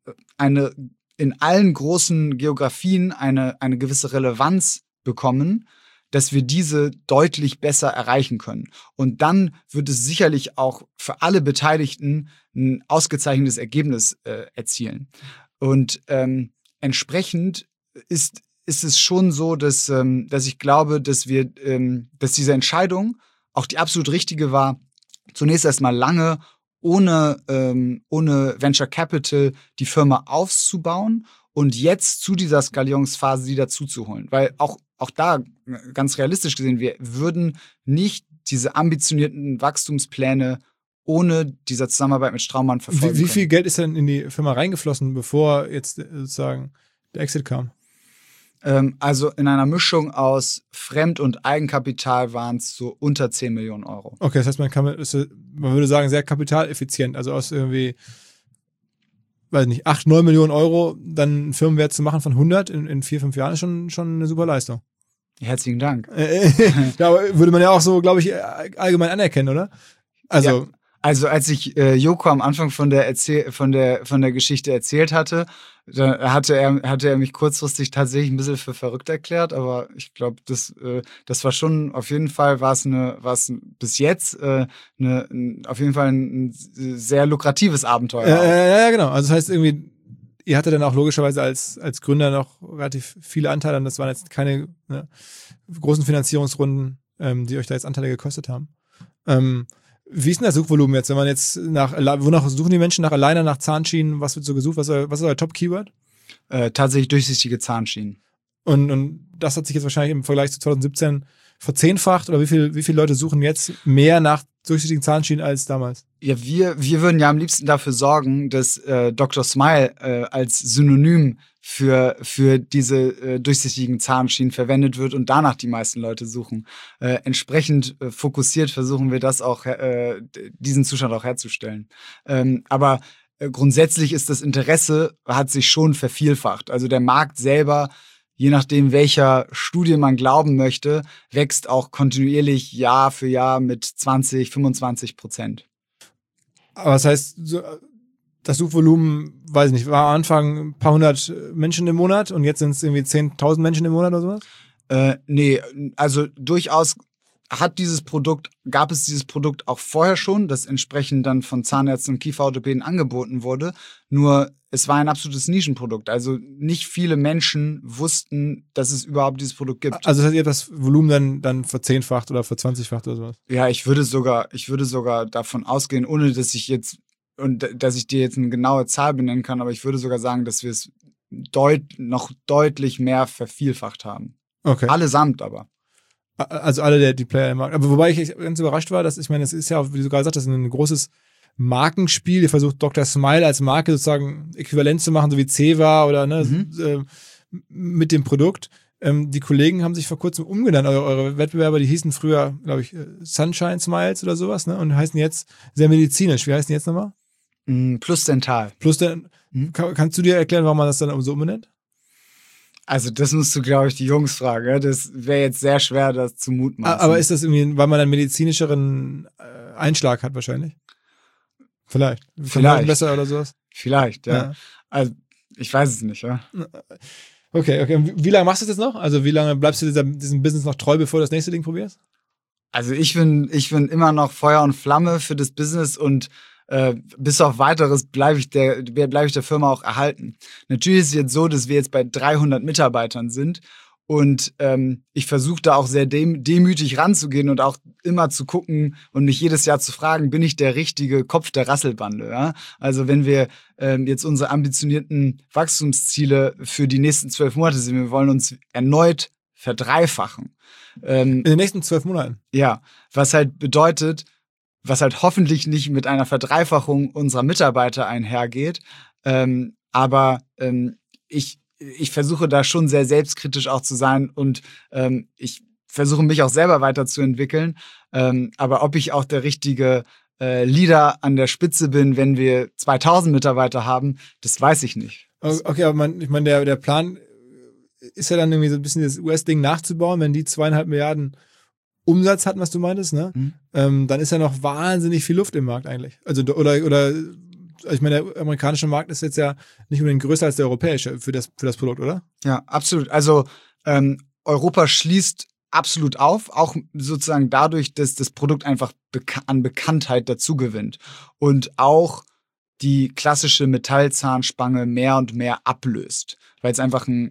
in allen großen Geografien eine gewisse Relevanz bekommen, dass wir diese deutlich besser erreichen können. Und dann wird es sicherlich auch für alle Beteiligten ein ausgezeichnetes Ergebnis erzielen. Und entsprechend ist es schon so, dass ich glaube, dass diese Entscheidung auch die absolut richtige war, zunächst erstmal lange ohne Venture Capital die Firma aufzubauen und jetzt zu dieser Skalierungsphase die dazuzuholen. Weil auch da, ganz realistisch gesehen, wir würden nicht diese ambitionierten Wachstumspläne ohne diese Zusammenarbeit mit Straumann verfolgen können. Wie viel Geld ist denn in die Firma reingeflossen, bevor jetzt sozusagen der Exit kam? Also in einer Mischung aus Fremd- und Eigenkapital waren es so unter 10 Millionen Euro. Okay, das heißt, man würde sagen, sehr kapitaleffizient. Also aus irgendwie, weiß nicht, 8, 9 Millionen Euro dann einen Firmenwert zu machen von 100 in 4, 5 Jahren ist schon eine super Leistung. Herzlichen Dank. Ja, aber würde man ja auch so, glaube ich, allgemein anerkennen, oder? Also, ja. Also als ich Joko am Anfang von der Geschichte erzählt hatte, da hatte er mich kurzfristig tatsächlich ein bisschen für verrückt erklärt, aber ich glaube, das war schon, auf jeden Fall war es bis jetzt auf jeden Fall ein sehr lukratives Abenteuer. Ja, genau. Also das heißt irgendwie, ihr hattet dann auch logischerweise als Gründer noch relativ viele Anteile und das waren jetzt keine großen Finanzierungsrunden, die euch da jetzt Anteile gekostet haben. Wie ist denn das Suchvolumen jetzt, wenn man jetzt wonach suchen die Menschen alleine nach Zahnschienen? Was wird so gesucht? Was ist euer Top-Keyword? Tatsächlich durchsichtige Zahnschienen. Und das hat sich jetzt wahrscheinlich im Vergleich zu 2017 verzehnfacht? Oder wie viele Leute suchen jetzt mehr nach durchsichtigen Zahnschienen als damals? Ja, wir würden ja am liebsten dafür sorgen, dass Dr. Smile als Synonym für diese durchsichtigen Zahnschienen verwendet wird und danach die meisten Leute suchen. Entsprechend fokussiert versuchen wir das auch, diesen Zustand auch herzustellen. Aber grundsätzlich ist das Interesse, hat sich schon vervielfacht. Also der Markt selber, je nachdem, welcher Studie man glauben möchte, wächst auch kontinuierlich Jahr für Jahr mit 20-25%. Aber das heißt, das Suchvolumen, weiß ich nicht, war am Anfang ein paar hundert Menschen im Monat und jetzt sind es irgendwie 10.000 Menschen im Monat oder sowas? Nee, also durchaus gab es dieses Produkt auch vorher schon, das entsprechend dann von Zahnärzten und Kieferorthopäden angeboten wurde. Nur es war ein absolutes Nischenprodukt. Also nicht viele Menschen wussten, dass es überhaupt dieses Produkt gibt. Also das heißt, ihr habt das Volumen dann verzehnfacht oder verzwanzigfacht oder sowas? Ja, ich würde sogar davon ausgehen, ohne dass ich dir jetzt eine genaue Zahl benennen kann, aber ich würde sogar sagen, dass wir es noch deutlich mehr vervielfacht haben. Okay. Allesamt aber. Also alle die Player im Markt. Aber wobei ich ganz überrascht war, ich meine, es ist ja, wie du gerade sagtest, ein großes Markenspiel. Ihr versucht Dr. Smile als Marke sozusagen äquivalent zu machen, so wie Ceva oder mit dem Produkt. Die Kollegen haben sich vor kurzem umgenannt. Eure Wettbewerber, die hießen früher, glaube ich, Sunshine Smiles oder sowas, ne? Und heißen jetzt sehr medizinisch. Wie heißen die jetzt nochmal? Plus Dental. Kannst du dir erklären, warum man das dann so umbenennt? Also das musst du, glaube ich, die Jungs fragen. Das wäre jetzt sehr schwer, das zu mutmaßen. Aber ist das irgendwie, weil man einen medizinischeren Einschlag hat wahrscheinlich? Vielleicht. Besser oder sowas? Vielleicht, ja. Also ich weiß es nicht, ja. Okay. Und wie lange machst du das jetzt noch? Also wie lange bleibst du diesem Business noch treu, bevor du das nächste Ding probierst? Also ich bin immer noch Feuer und Flamme für das Business und bis auf Weiteres bleibe ich der Firma auch erhalten. Natürlich ist es jetzt so, dass wir jetzt bei 300 Mitarbeitern sind Und ich versuche da auch sehr demütig ranzugehen und auch immer zu gucken und mich jedes Jahr zu fragen, bin ich der richtige Kopf der Rasselbande? Ja? Also wenn wir jetzt unsere ambitionierten Wachstumsziele für die nächsten 12 Monate sehen, wir wollen uns erneut verdreifachen. In den nächsten 12 Monaten? Ja, was halt bedeutet, was halt hoffentlich nicht mit einer Verdreifachung unserer Mitarbeiter einhergeht, aber ich versuche da schon sehr selbstkritisch auch zu sein und ich versuche mich auch selber weiterzuentwickeln. Aber ob ich auch der richtige Leader an der Spitze bin, wenn wir 2000 Mitarbeiter haben, das weiß ich nicht. Okay, aber ich meine, der Plan ist ja dann irgendwie so ein bisschen das US-Ding nachzubauen, wenn die 2,5 Milliarden Umsatz hatten, was du meintest, ne? Dann ist ja noch wahnsinnig viel Luft im Markt eigentlich. Also oder ich meine, der amerikanische Markt ist jetzt ja nicht unbedingt größer als der europäische für das Produkt, oder? Ja, absolut. Also Europa schließt absolut auf, auch sozusagen dadurch, dass das Produkt einfach an Bekanntheit dazu gewinnt und auch die klassische Metallzahnspange mehr und mehr ablöst, weil es einfach ein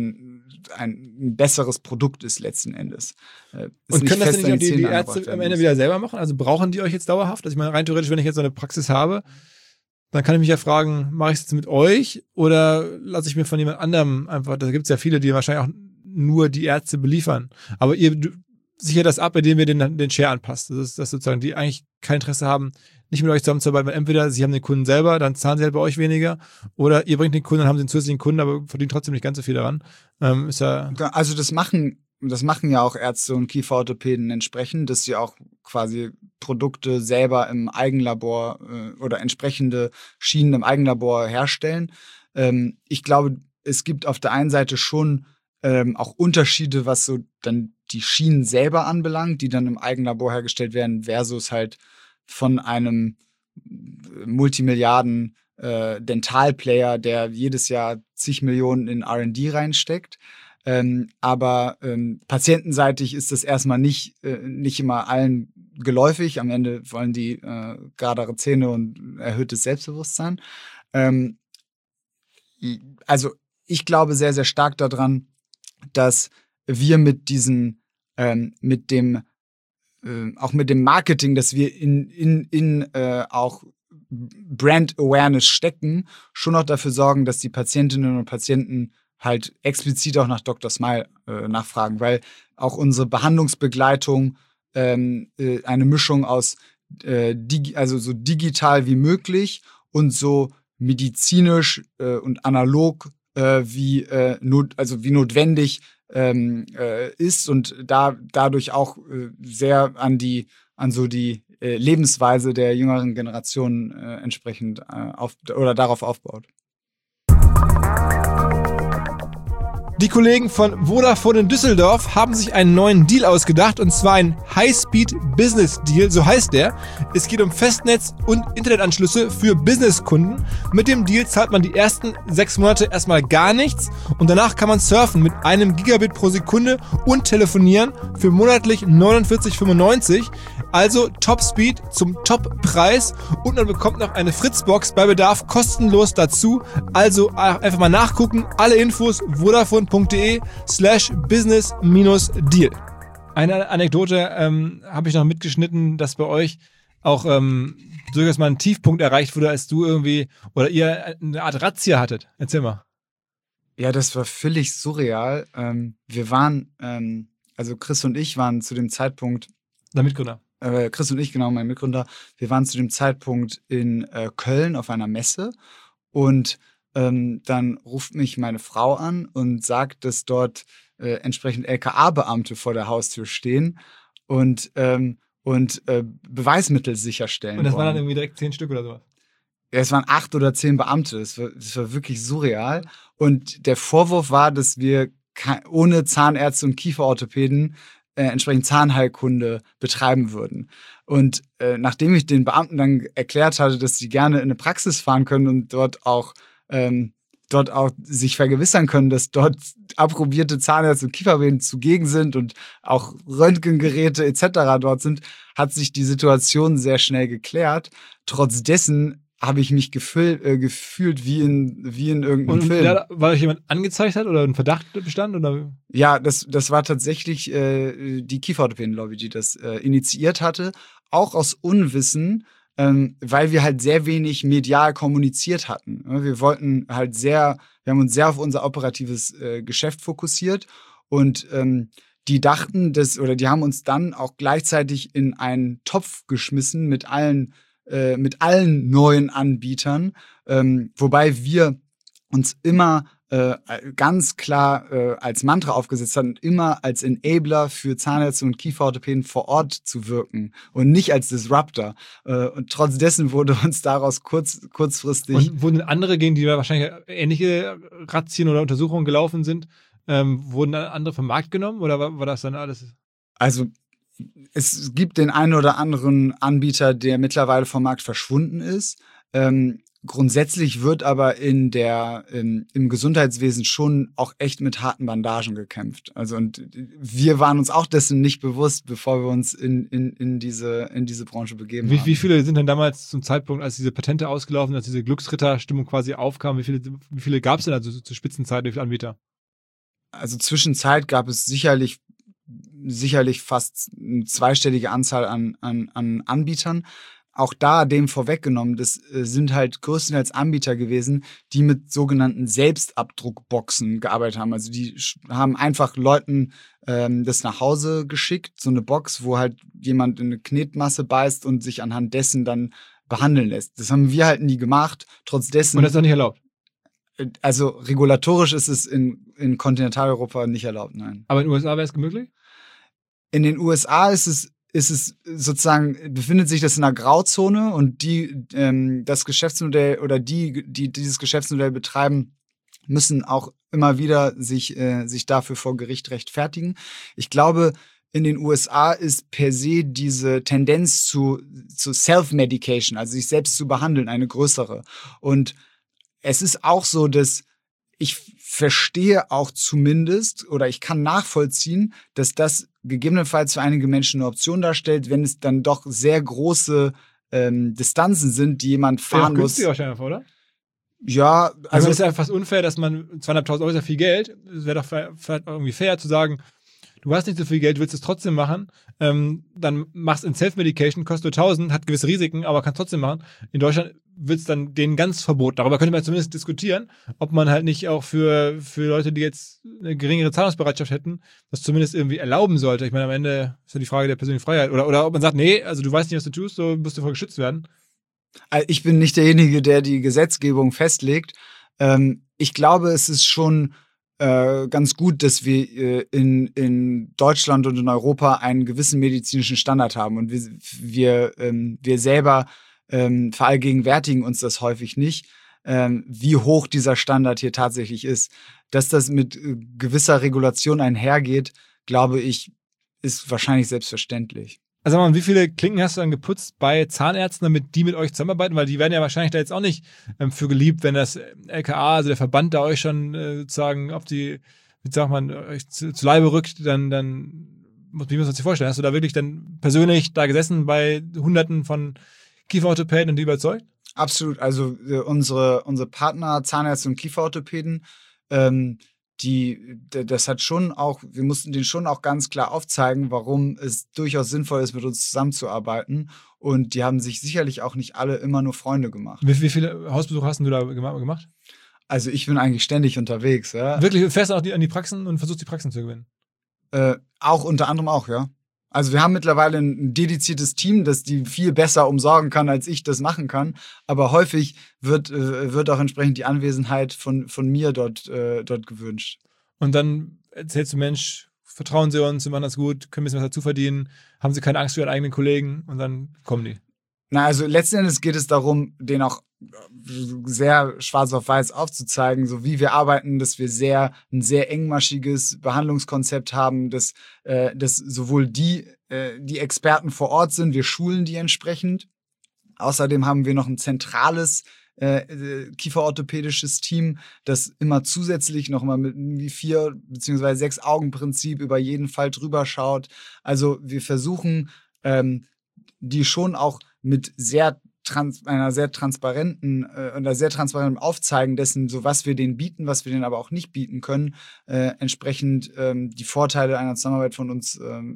besseres Produkt ist letzten Endes. Und können das denn nicht auch die Ärzte am Ende wieder selber machen? Also brauchen die euch jetzt dauerhaft? Also ich meine, rein theoretisch, wenn ich jetzt so eine Praxis habe, dann kann ich mich ja fragen, mache ich es jetzt mit euch oder lasse ich mir von jemand anderem einfach, da gibt es ja viele, die wahrscheinlich auch nur die Ärzte beliefern. Aber ihr sichert das ab, indem ihr den Share anpasst. Das ist das sozusagen, die eigentlich kein Interesse haben, nicht mit euch zusammenzuarbeiten, weil entweder sie haben den Kunden selber, dann zahlen sie halt bei euch weniger, oder ihr bringt den Kunden, dann haben sie einen zusätzlichen Kunden, aber verdienen trotzdem nicht ganz so viel daran. Ist ja also das machen ja auch Ärzte und Kieferorthopäden entsprechend, dass sie auch quasi Produkte selber im Eigenlabor oder entsprechende Schienen im Eigenlabor herstellen. Ich glaube, es gibt auf der einen Seite schon auch Unterschiede, was so dann die Schienen selber anbelangt, die dann im Eigenlabor hergestellt werden, versus halt von einem Multimilliarden Dentalplayer, der jedes Jahr zig Millionen in R&D reinsteckt. Aber patientenseitig ist das erstmal nicht immer allen geläufig. Am Ende wollen die geradere Zähne und erhöhtes Selbstbewusstsein. Also ich glaube sehr, sehr stark daran, dass wir mit diesem, auch mit dem Marketing, dass wir in auch Brand Awareness stecken, schon noch dafür sorgen, dass die Patientinnen und Patienten halt explizit auch nach Dr. Smile nachfragen, weil auch unsere Behandlungsbegleitung eine Mischung aus also so digital wie möglich und so medizinisch und analog wie notwendig ist und dadurch auch sehr an die Lebensweise der jüngeren Generation entsprechend darauf aufbaut. Die Kollegen von Vodafone in Düsseldorf haben sich einen neuen Deal ausgedacht, und zwar ein High-Speed-Business-Deal, so heißt der. Es geht um Festnetz- und Internetanschlüsse für Businesskunden. Mit dem Deal zahlt man die ersten 6 Monate erstmal gar nichts und danach kann man surfen mit 1 Gigabit pro Sekunde und telefonieren für monatlich 49,95. Also Top-Speed zum Top-Preis, und man bekommt noch eine Fritzbox bei Bedarf kostenlos dazu. Also einfach mal nachgucken. Alle Infos vodafone.de/business-deal. Eine Anekdote habe ich noch mitgeschnitten, dass bei euch auch durchaus mal ein Tiefpunkt erreicht wurde, als du irgendwie oder ihr eine Art Razzia hattet. Erzähl mal. Ja, das war völlig surreal. Wir waren, also Chris und ich waren zu dem Zeitpunkt Der Mitgründer. Chris und ich, genau, mein Mitgründer, wir waren zu dem Zeitpunkt in Köln auf einer Messe, und dann ruft mich meine Frau an und sagt, dass dort entsprechend LKA-Beamte vor der Haustür stehen und Beweismittel sicherstellen. Und das waren dann irgendwie direkt 10 Stück oder sowas? Ja, es waren 8 oder 10 Beamte. Das war wirklich surreal. Und der Vorwurf war, dass wir ohne Zahnärzte und Kieferorthopäden entsprechend Zahnheilkunde betreiben würden. Und nachdem ich den Beamten dann erklärt hatte, dass sie gerne in eine Praxis fahren können und dort auch sich vergewissern können, dass dort approbierte Zahnärzte und Kieferorthopäden zugegen sind und auch Röntgengeräte etc. dort sind, hat sich die Situation sehr schnell geklärt. Trotz dessen habe ich mich gefühlt wie in irgendeinem Film. Ja, weil euch jemand angezeigt hat oder ein Verdacht bestand? Oder? Ja, das war tatsächlich die Kieferorthopäden-Lobby, die das initiiert hatte. Auch aus Unwissen, weil wir halt sehr wenig medial kommuniziert hatten. Wir haben uns sehr auf unser operatives Geschäft fokussiert und die dachten, die haben uns dann auch gleichzeitig in einen Topf geschmissen mit allen neuen Anbietern, wobei wir uns immer ganz klar als Mantra aufgesetzt hatten, immer als Enabler für Zahnärzte und Kieferorthopäden vor Ort zu wirken und nicht als Disruptor. Und trotz dessen wurde uns daraus kurzfristig... Und wurden andere, gegen die wahrscheinlich ähnliche Razzien oder Untersuchungen gelaufen sind, wurden andere vom Markt genommen oder war das dann alles? Also es gibt den einen oder anderen Anbieter, der mittlerweile vom Markt verschwunden ist. Grundsätzlich wird aber im Gesundheitswesen schon auch echt mit harten Bandagen gekämpft. Also und wir waren uns auch dessen nicht bewusst, bevor wir uns in diese Branche begeben haben. Wie viele sind denn damals zum Zeitpunkt, als diese Patente ausgelaufen sind, als diese Glücksritterstimmung quasi aufkam, wie viele gab es denn also zur Spitzenzeit, wie viele Anbieter? Also zwischenzeit gab es sicherlich fast eine zweistellige Anzahl an Anbietern. Auch da dem vorweggenommen, das sind halt größtenteils Anbieter gewesen, die mit sogenannten Selbstabdruckboxen gearbeitet haben. Also die haben einfach Leuten das nach Hause geschickt, so eine Box, wo halt jemand in eine Knetmasse beißt und sich anhand dessen dann behandeln lässt. Das haben wir halt nie gemacht, trotz dessen. Und das ist auch nicht erlaubt? Also regulatorisch ist es in Kontinentaleuropa nicht erlaubt, nein. Aber in den USA wäre es möglich? In den USA ist es sozusagen, befindet sich das in einer Grauzone und das Geschäftsmodell oder die dieses Geschäftsmodell betreiben, müssen auch immer wieder sich dafür vor Gericht rechtfertigen. Ich glaube, in den USA ist per se diese Tendenz zu Self-Medication, also sich selbst zu behandeln, eine größere. Und es ist auch so, dass ich verstehe auch zumindest oder ich kann nachvollziehen, dass das gegebenenfalls für einige Menschen eine Option darstellt, wenn es dann doch sehr große Distanzen sind, die jemand fahren muss. Günstig wahrscheinlich, oder? Ja, also es ist ja fast unfair, dass man 2.500 Euro ist ja viel Geld. Es wäre doch vielleicht irgendwie fair zu sagen, du hast nicht so viel Geld, willst es trotzdem machen, dann machst du in Self-Medication, kostet 1.000, hat gewisse Risiken, aber kannst trotzdem machen. In Deutschland wird es dann denen ganz verboten. Darüber könnte man zumindest diskutieren, ob man halt nicht auch für Leute, die jetzt eine geringere Zahlungsbereitschaft hätten, das zumindest irgendwie erlauben sollte. Ich meine, am Ende ist ja die Frage der persönlichen Freiheit. Oder ob man sagt, nee, also du weißt nicht, was du tust, so musst du voll geschützt werden. Ich bin nicht derjenige, der die Gesetzgebung festlegt. Ich glaube, es ist schon ganz gut, dass wir in Deutschland und in Europa einen gewissen medizinischen Standard haben. Und wir selber verallgegenwärtigen uns das häufig nicht, wie hoch dieser Standard hier tatsächlich ist. Dass das mit gewisser Regulation einhergeht, glaube ich, ist wahrscheinlich selbstverständlich. Also wie viele Klinken hast du dann geputzt bei Zahnärzten, damit die mit euch zusammenarbeiten? Weil die werden ja wahrscheinlich da jetzt auch nicht für geliebt, wenn das LKA, also der Verband, da euch schon sozusagen auf die, wie sagt man, euch zu Leibe rückt, dann wie muss man sich vorstellen? Hast du da wirklich dann persönlich da gesessen bei Hunderten von Kieferorthopäden und die überzeugt? Absolut. Also unsere Partner, Zahnärzte und Kieferorthopäden, das hat schon auch, wir mussten denen schon auch ganz klar aufzeigen, warum es durchaus sinnvoll ist, mit uns zusammenzuarbeiten. Und die haben sich sicherlich auch nicht alle immer nur Freunde gemacht. Wie viele Hausbesuche hast du da gemacht? Also ich bin eigentlich ständig unterwegs. Ja. Wirklich? Du fährst auch an die Praxen und versuchst die Praxen zu gewinnen? Auch unter anderem auch, ja. Also wir haben mittlerweile ein dediziertes Team, das die viel besser umsorgen kann, als ich das machen kann. Aber häufig wird auch entsprechend die Anwesenheit von mir dort gewünscht. Und dann erzählst du, Mensch, vertrauen Sie uns, wir machen das gut, können ein bisschen was dazu verdienen, haben Sie keine Angst vor Ihren eigenen Kollegen und dann kommen die. Na, also letzten Endes geht es darum, denen auch sehr schwarz auf weiß aufzuzeigen, so wie wir arbeiten, dass wir ein sehr engmaschiges Behandlungskonzept haben, dass sowohl die Experten vor Ort sind, wir schulen die entsprechend. Außerdem haben wir noch ein zentrales kieferorthopädisches Team, das immer zusätzlich noch mal mit 4 bzw. 6 Augen-Prinzip über jeden Fall drüber schaut. Also wir versuchen, die schon auch mit sehr transparenten Aufzeigen dessen, so was wir denen bieten, was wir denen aber auch nicht bieten können, entsprechend die Vorteile einer Zusammenarbeit von uns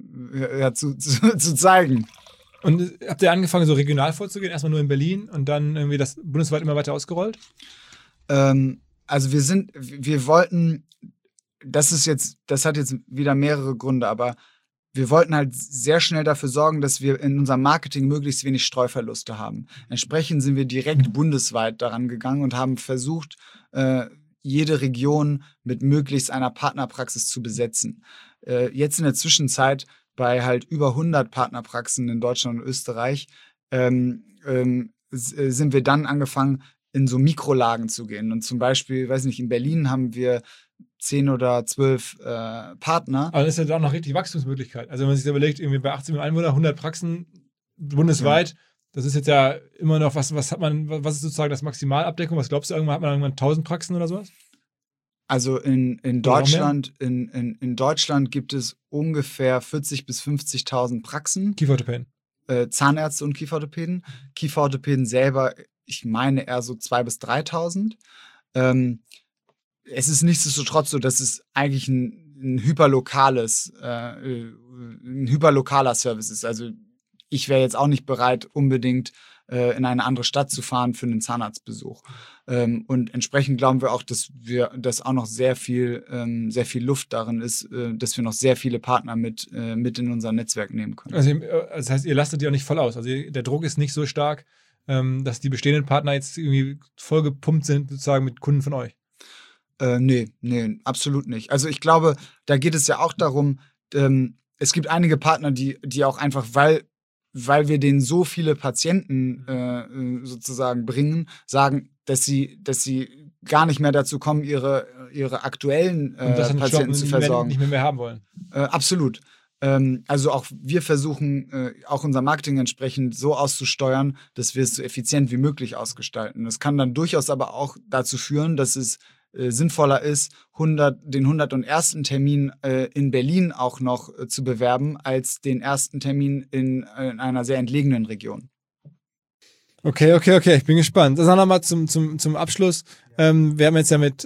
zu zeigen. Und habt ihr angefangen, so regional vorzugehen? Erstmal nur in Berlin und dann irgendwie das bundesweit immer weiter ausgerollt? Also wir wollten, das hat jetzt wieder mehrere Gründe, aber wir wollten halt sehr schnell dafür sorgen, dass wir in unserem Marketing möglichst wenig Streuverluste haben. Entsprechend sind wir direkt bundesweit daran gegangen und haben versucht, jede Region mit möglichst einer Partnerpraxis zu besetzen. Jetzt in der Zwischenzeit bei halt über 100 Partnerpraxen in Deutschland und Österreich sind wir dann angefangen, in so Mikrolagen zu gehen. Und zum Beispiel, weiß nicht, in Berlin haben wir 10 oder 12 Partner. Aber das ist ja dann auch noch richtig Wachstumsmöglichkeit. Also wenn man sich überlegt, irgendwie bei 18 Millionen Einwohnern, 100 Praxen bundesweit, das ist jetzt ja immer noch, was ist sozusagen das Maximalabdeckung? Was glaubst du, hat man irgendwann 1000 Praxen oder sowas? Also in Deutschland, in Deutschland gibt es ungefähr 40.000 bis 50.000 Praxen. Kieferorthopäden. Zahnärzte und Kieferorthopäden. Kieferorthopäden selber, ich meine eher so 2.000 bis 3.000. Es ist nichtsdestotrotz so, dass es eigentlich ein hyperlokaler Service ist. Also ich wäre jetzt auch nicht bereit, unbedingt in eine andere Stadt zu fahren für einen Zahnarztbesuch. Und entsprechend glauben wir auch, dass auch noch sehr viel Luft darin ist, dass wir noch sehr viele Partner mit in unser Netzwerk nehmen können. Also das heißt, ihr lastet die auch nicht voll aus. Also der Druck ist nicht so stark, dass die bestehenden Partner jetzt irgendwie vollgepumpt sind, sozusagen mit Kunden von euch. Nee, absolut nicht. Also ich glaube, da geht es ja auch darum, es gibt einige Partner, die auch einfach, weil wir denen so viele Patienten sozusagen bringen, sagen, dass sie gar nicht mehr dazu kommen, ihre aktuellen Patienten zu versorgen. Nicht mehr haben wollen. Absolut. Also auch wir versuchen, auch unser Marketing entsprechend so auszusteuern, dass wir es so effizient wie möglich ausgestalten. Das kann dann durchaus aber auch dazu führen, dass es sinnvoller ist, den 101. Termin in Berlin auch noch zu bewerben, als den ersten Termin in einer sehr entlegenen Region. Okay, ich bin gespannt. Das nochmal zum Abschluss. Wir haben jetzt ja mit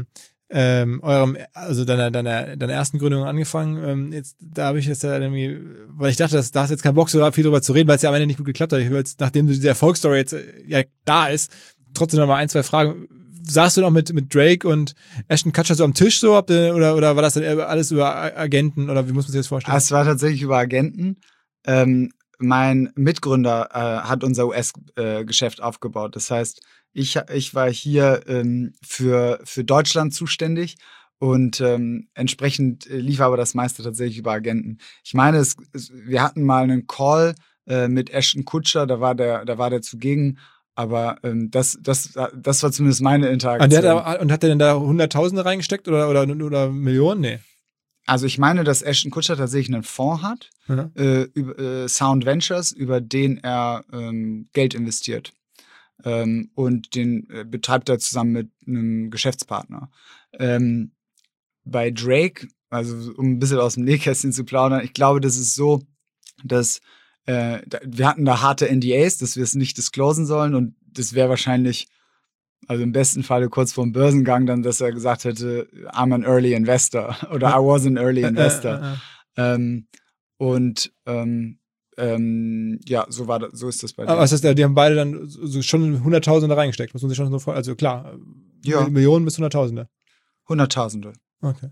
deiner ersten Gründung angefangen. Da habe ich jetzt ja irgendwie, weil ich dachte, da hast jetzt keinen Bock, so viel drüber zu reden, weil es ja am Ende nicht gut geklappt hat. Ich will jetzt, nachdem diese Erfolgsstory jetzt ja da ist, trotzdem noch mal 1, 2 Fragen. Saßt du noch mit Drake und Ashton Kutcher so am Tisch so? Oder war das dann alles über Agenten? Oder wie muss man sich das vorstellen? Es war tatsächlich über Agenten. Mein Mitgründer hat unser US-Geschäft aufgebaut. Das heißt, ich war hier für Deutschland zuständig und entsprechend lief aber das meiste tatsächlich über Agenten. Ich meine, wir hatten mal einen Call mit Ashton Kutcher, da war der zugegen. Aber das war zumindest meine Interaktion. Und hat der denn da Hunderttausende reingesteckt oder Millionen? Nee. Also ich meine, dass Ashton Kutcher tatsächlich einen Fonds hat, Sound Ventures, über den er Geld investiert. Und den betreibt er zusammen mit einem Geschäftspartner. Bei Drake, also um ein bisschen aus dem Nähkästchen zu plaudern, ich glaube, das ist so, dass wir hatten da harte NDAs, dass wir es nicht disclosen sollen und das wäre wahrscheinlich, also im besten Falle kurz vor dem Börsengang dann, dass er gesagt hätte, I'm an early investor oder I was an early investor. Ja, so ist das bei dir. Aber was heißt, die haben beide dann so schon Hunderttausende reingesteckt, muss man sich schon so vorstellen. Also klar, ja. Millionen bis Hunderttausende. Hunderttausende. Okay,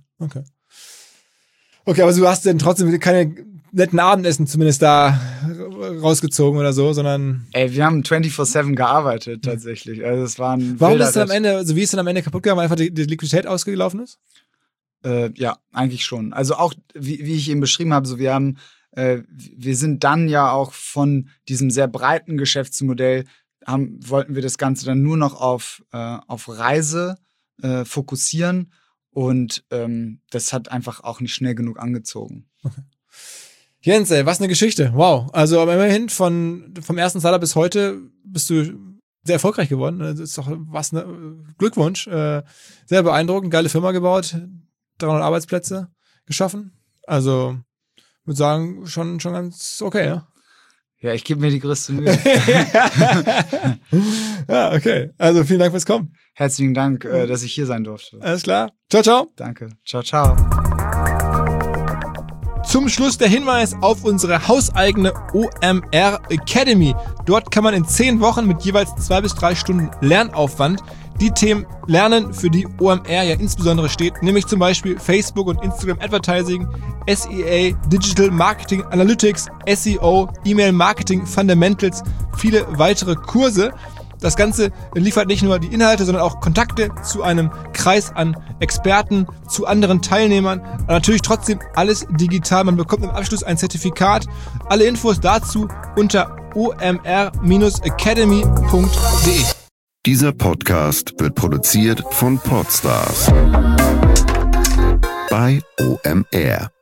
aber du hast denn trotzdem keine netten Abendessen zumindest da rausgezogen oder so, sondern... Wir haben 24/7 gearbeitet tatsächlich. Also es war ein Warum ist es dann am Ende, also wie ist es dann am Ende kaputt gegangen, weil einfach die Liquidität ausgelaufen ist? Ja, eigentlich schon. Also auch, wie ich eben beschrieben habe, so wir sind dann ja auch von diesem sehr breiten Geschäftsmodell, wollten wir das Ganze dann nur noch auf Reise fokussieren und das hat einfach auch nicht schnell genug angezogen. Okay. Jens, ey, was eine Geschichte. Wow. Also aber immerhin vom ersten Startup bis heute bist du sehr erfolgreich geworden. Das ist doch Glückwunsch. Sehr beeindruckend. Geile Firma gebaut. 300 Arbeitsplätze geschaffen. Also, würde sagen, schon ganz okay, ja? Ja, ich gebe mir die größte Mühe. Ja, okay. Also vielen Dank fürs Kommen. Herzlichen Dank, dass ich hier sein durfte. Alles klar. Ciao, ciao. Danke. Ciao, ciao. Zum Schluss der Hinweis auf unsere hauseigene OMR Academy. Dort kann man in 10 Wochen mit jeweils 2 bis 3 Stunden Lernaufwand die Themen lernen, für die OMR ja insbesondere steht, nämlich zum Beispiel Facebook und Instagram Advertising, SEA, Digital Marketing Analytics, SEO, E-Mail Marketing Fundamentals, viele weitere Kurse. Das Ganze liefert nicht nur die Inhalte, sondern auch Kontakte zu einem Kreis an Experten, zu anderen Teilnehmern. Aber natürlich trotzdem alles digital. Man bekommt im Abschluss ein Zertifikat. Alle Infos dazu unter omr-academy.de. Dieser Podcast wird produziert von Podstars bei OMR.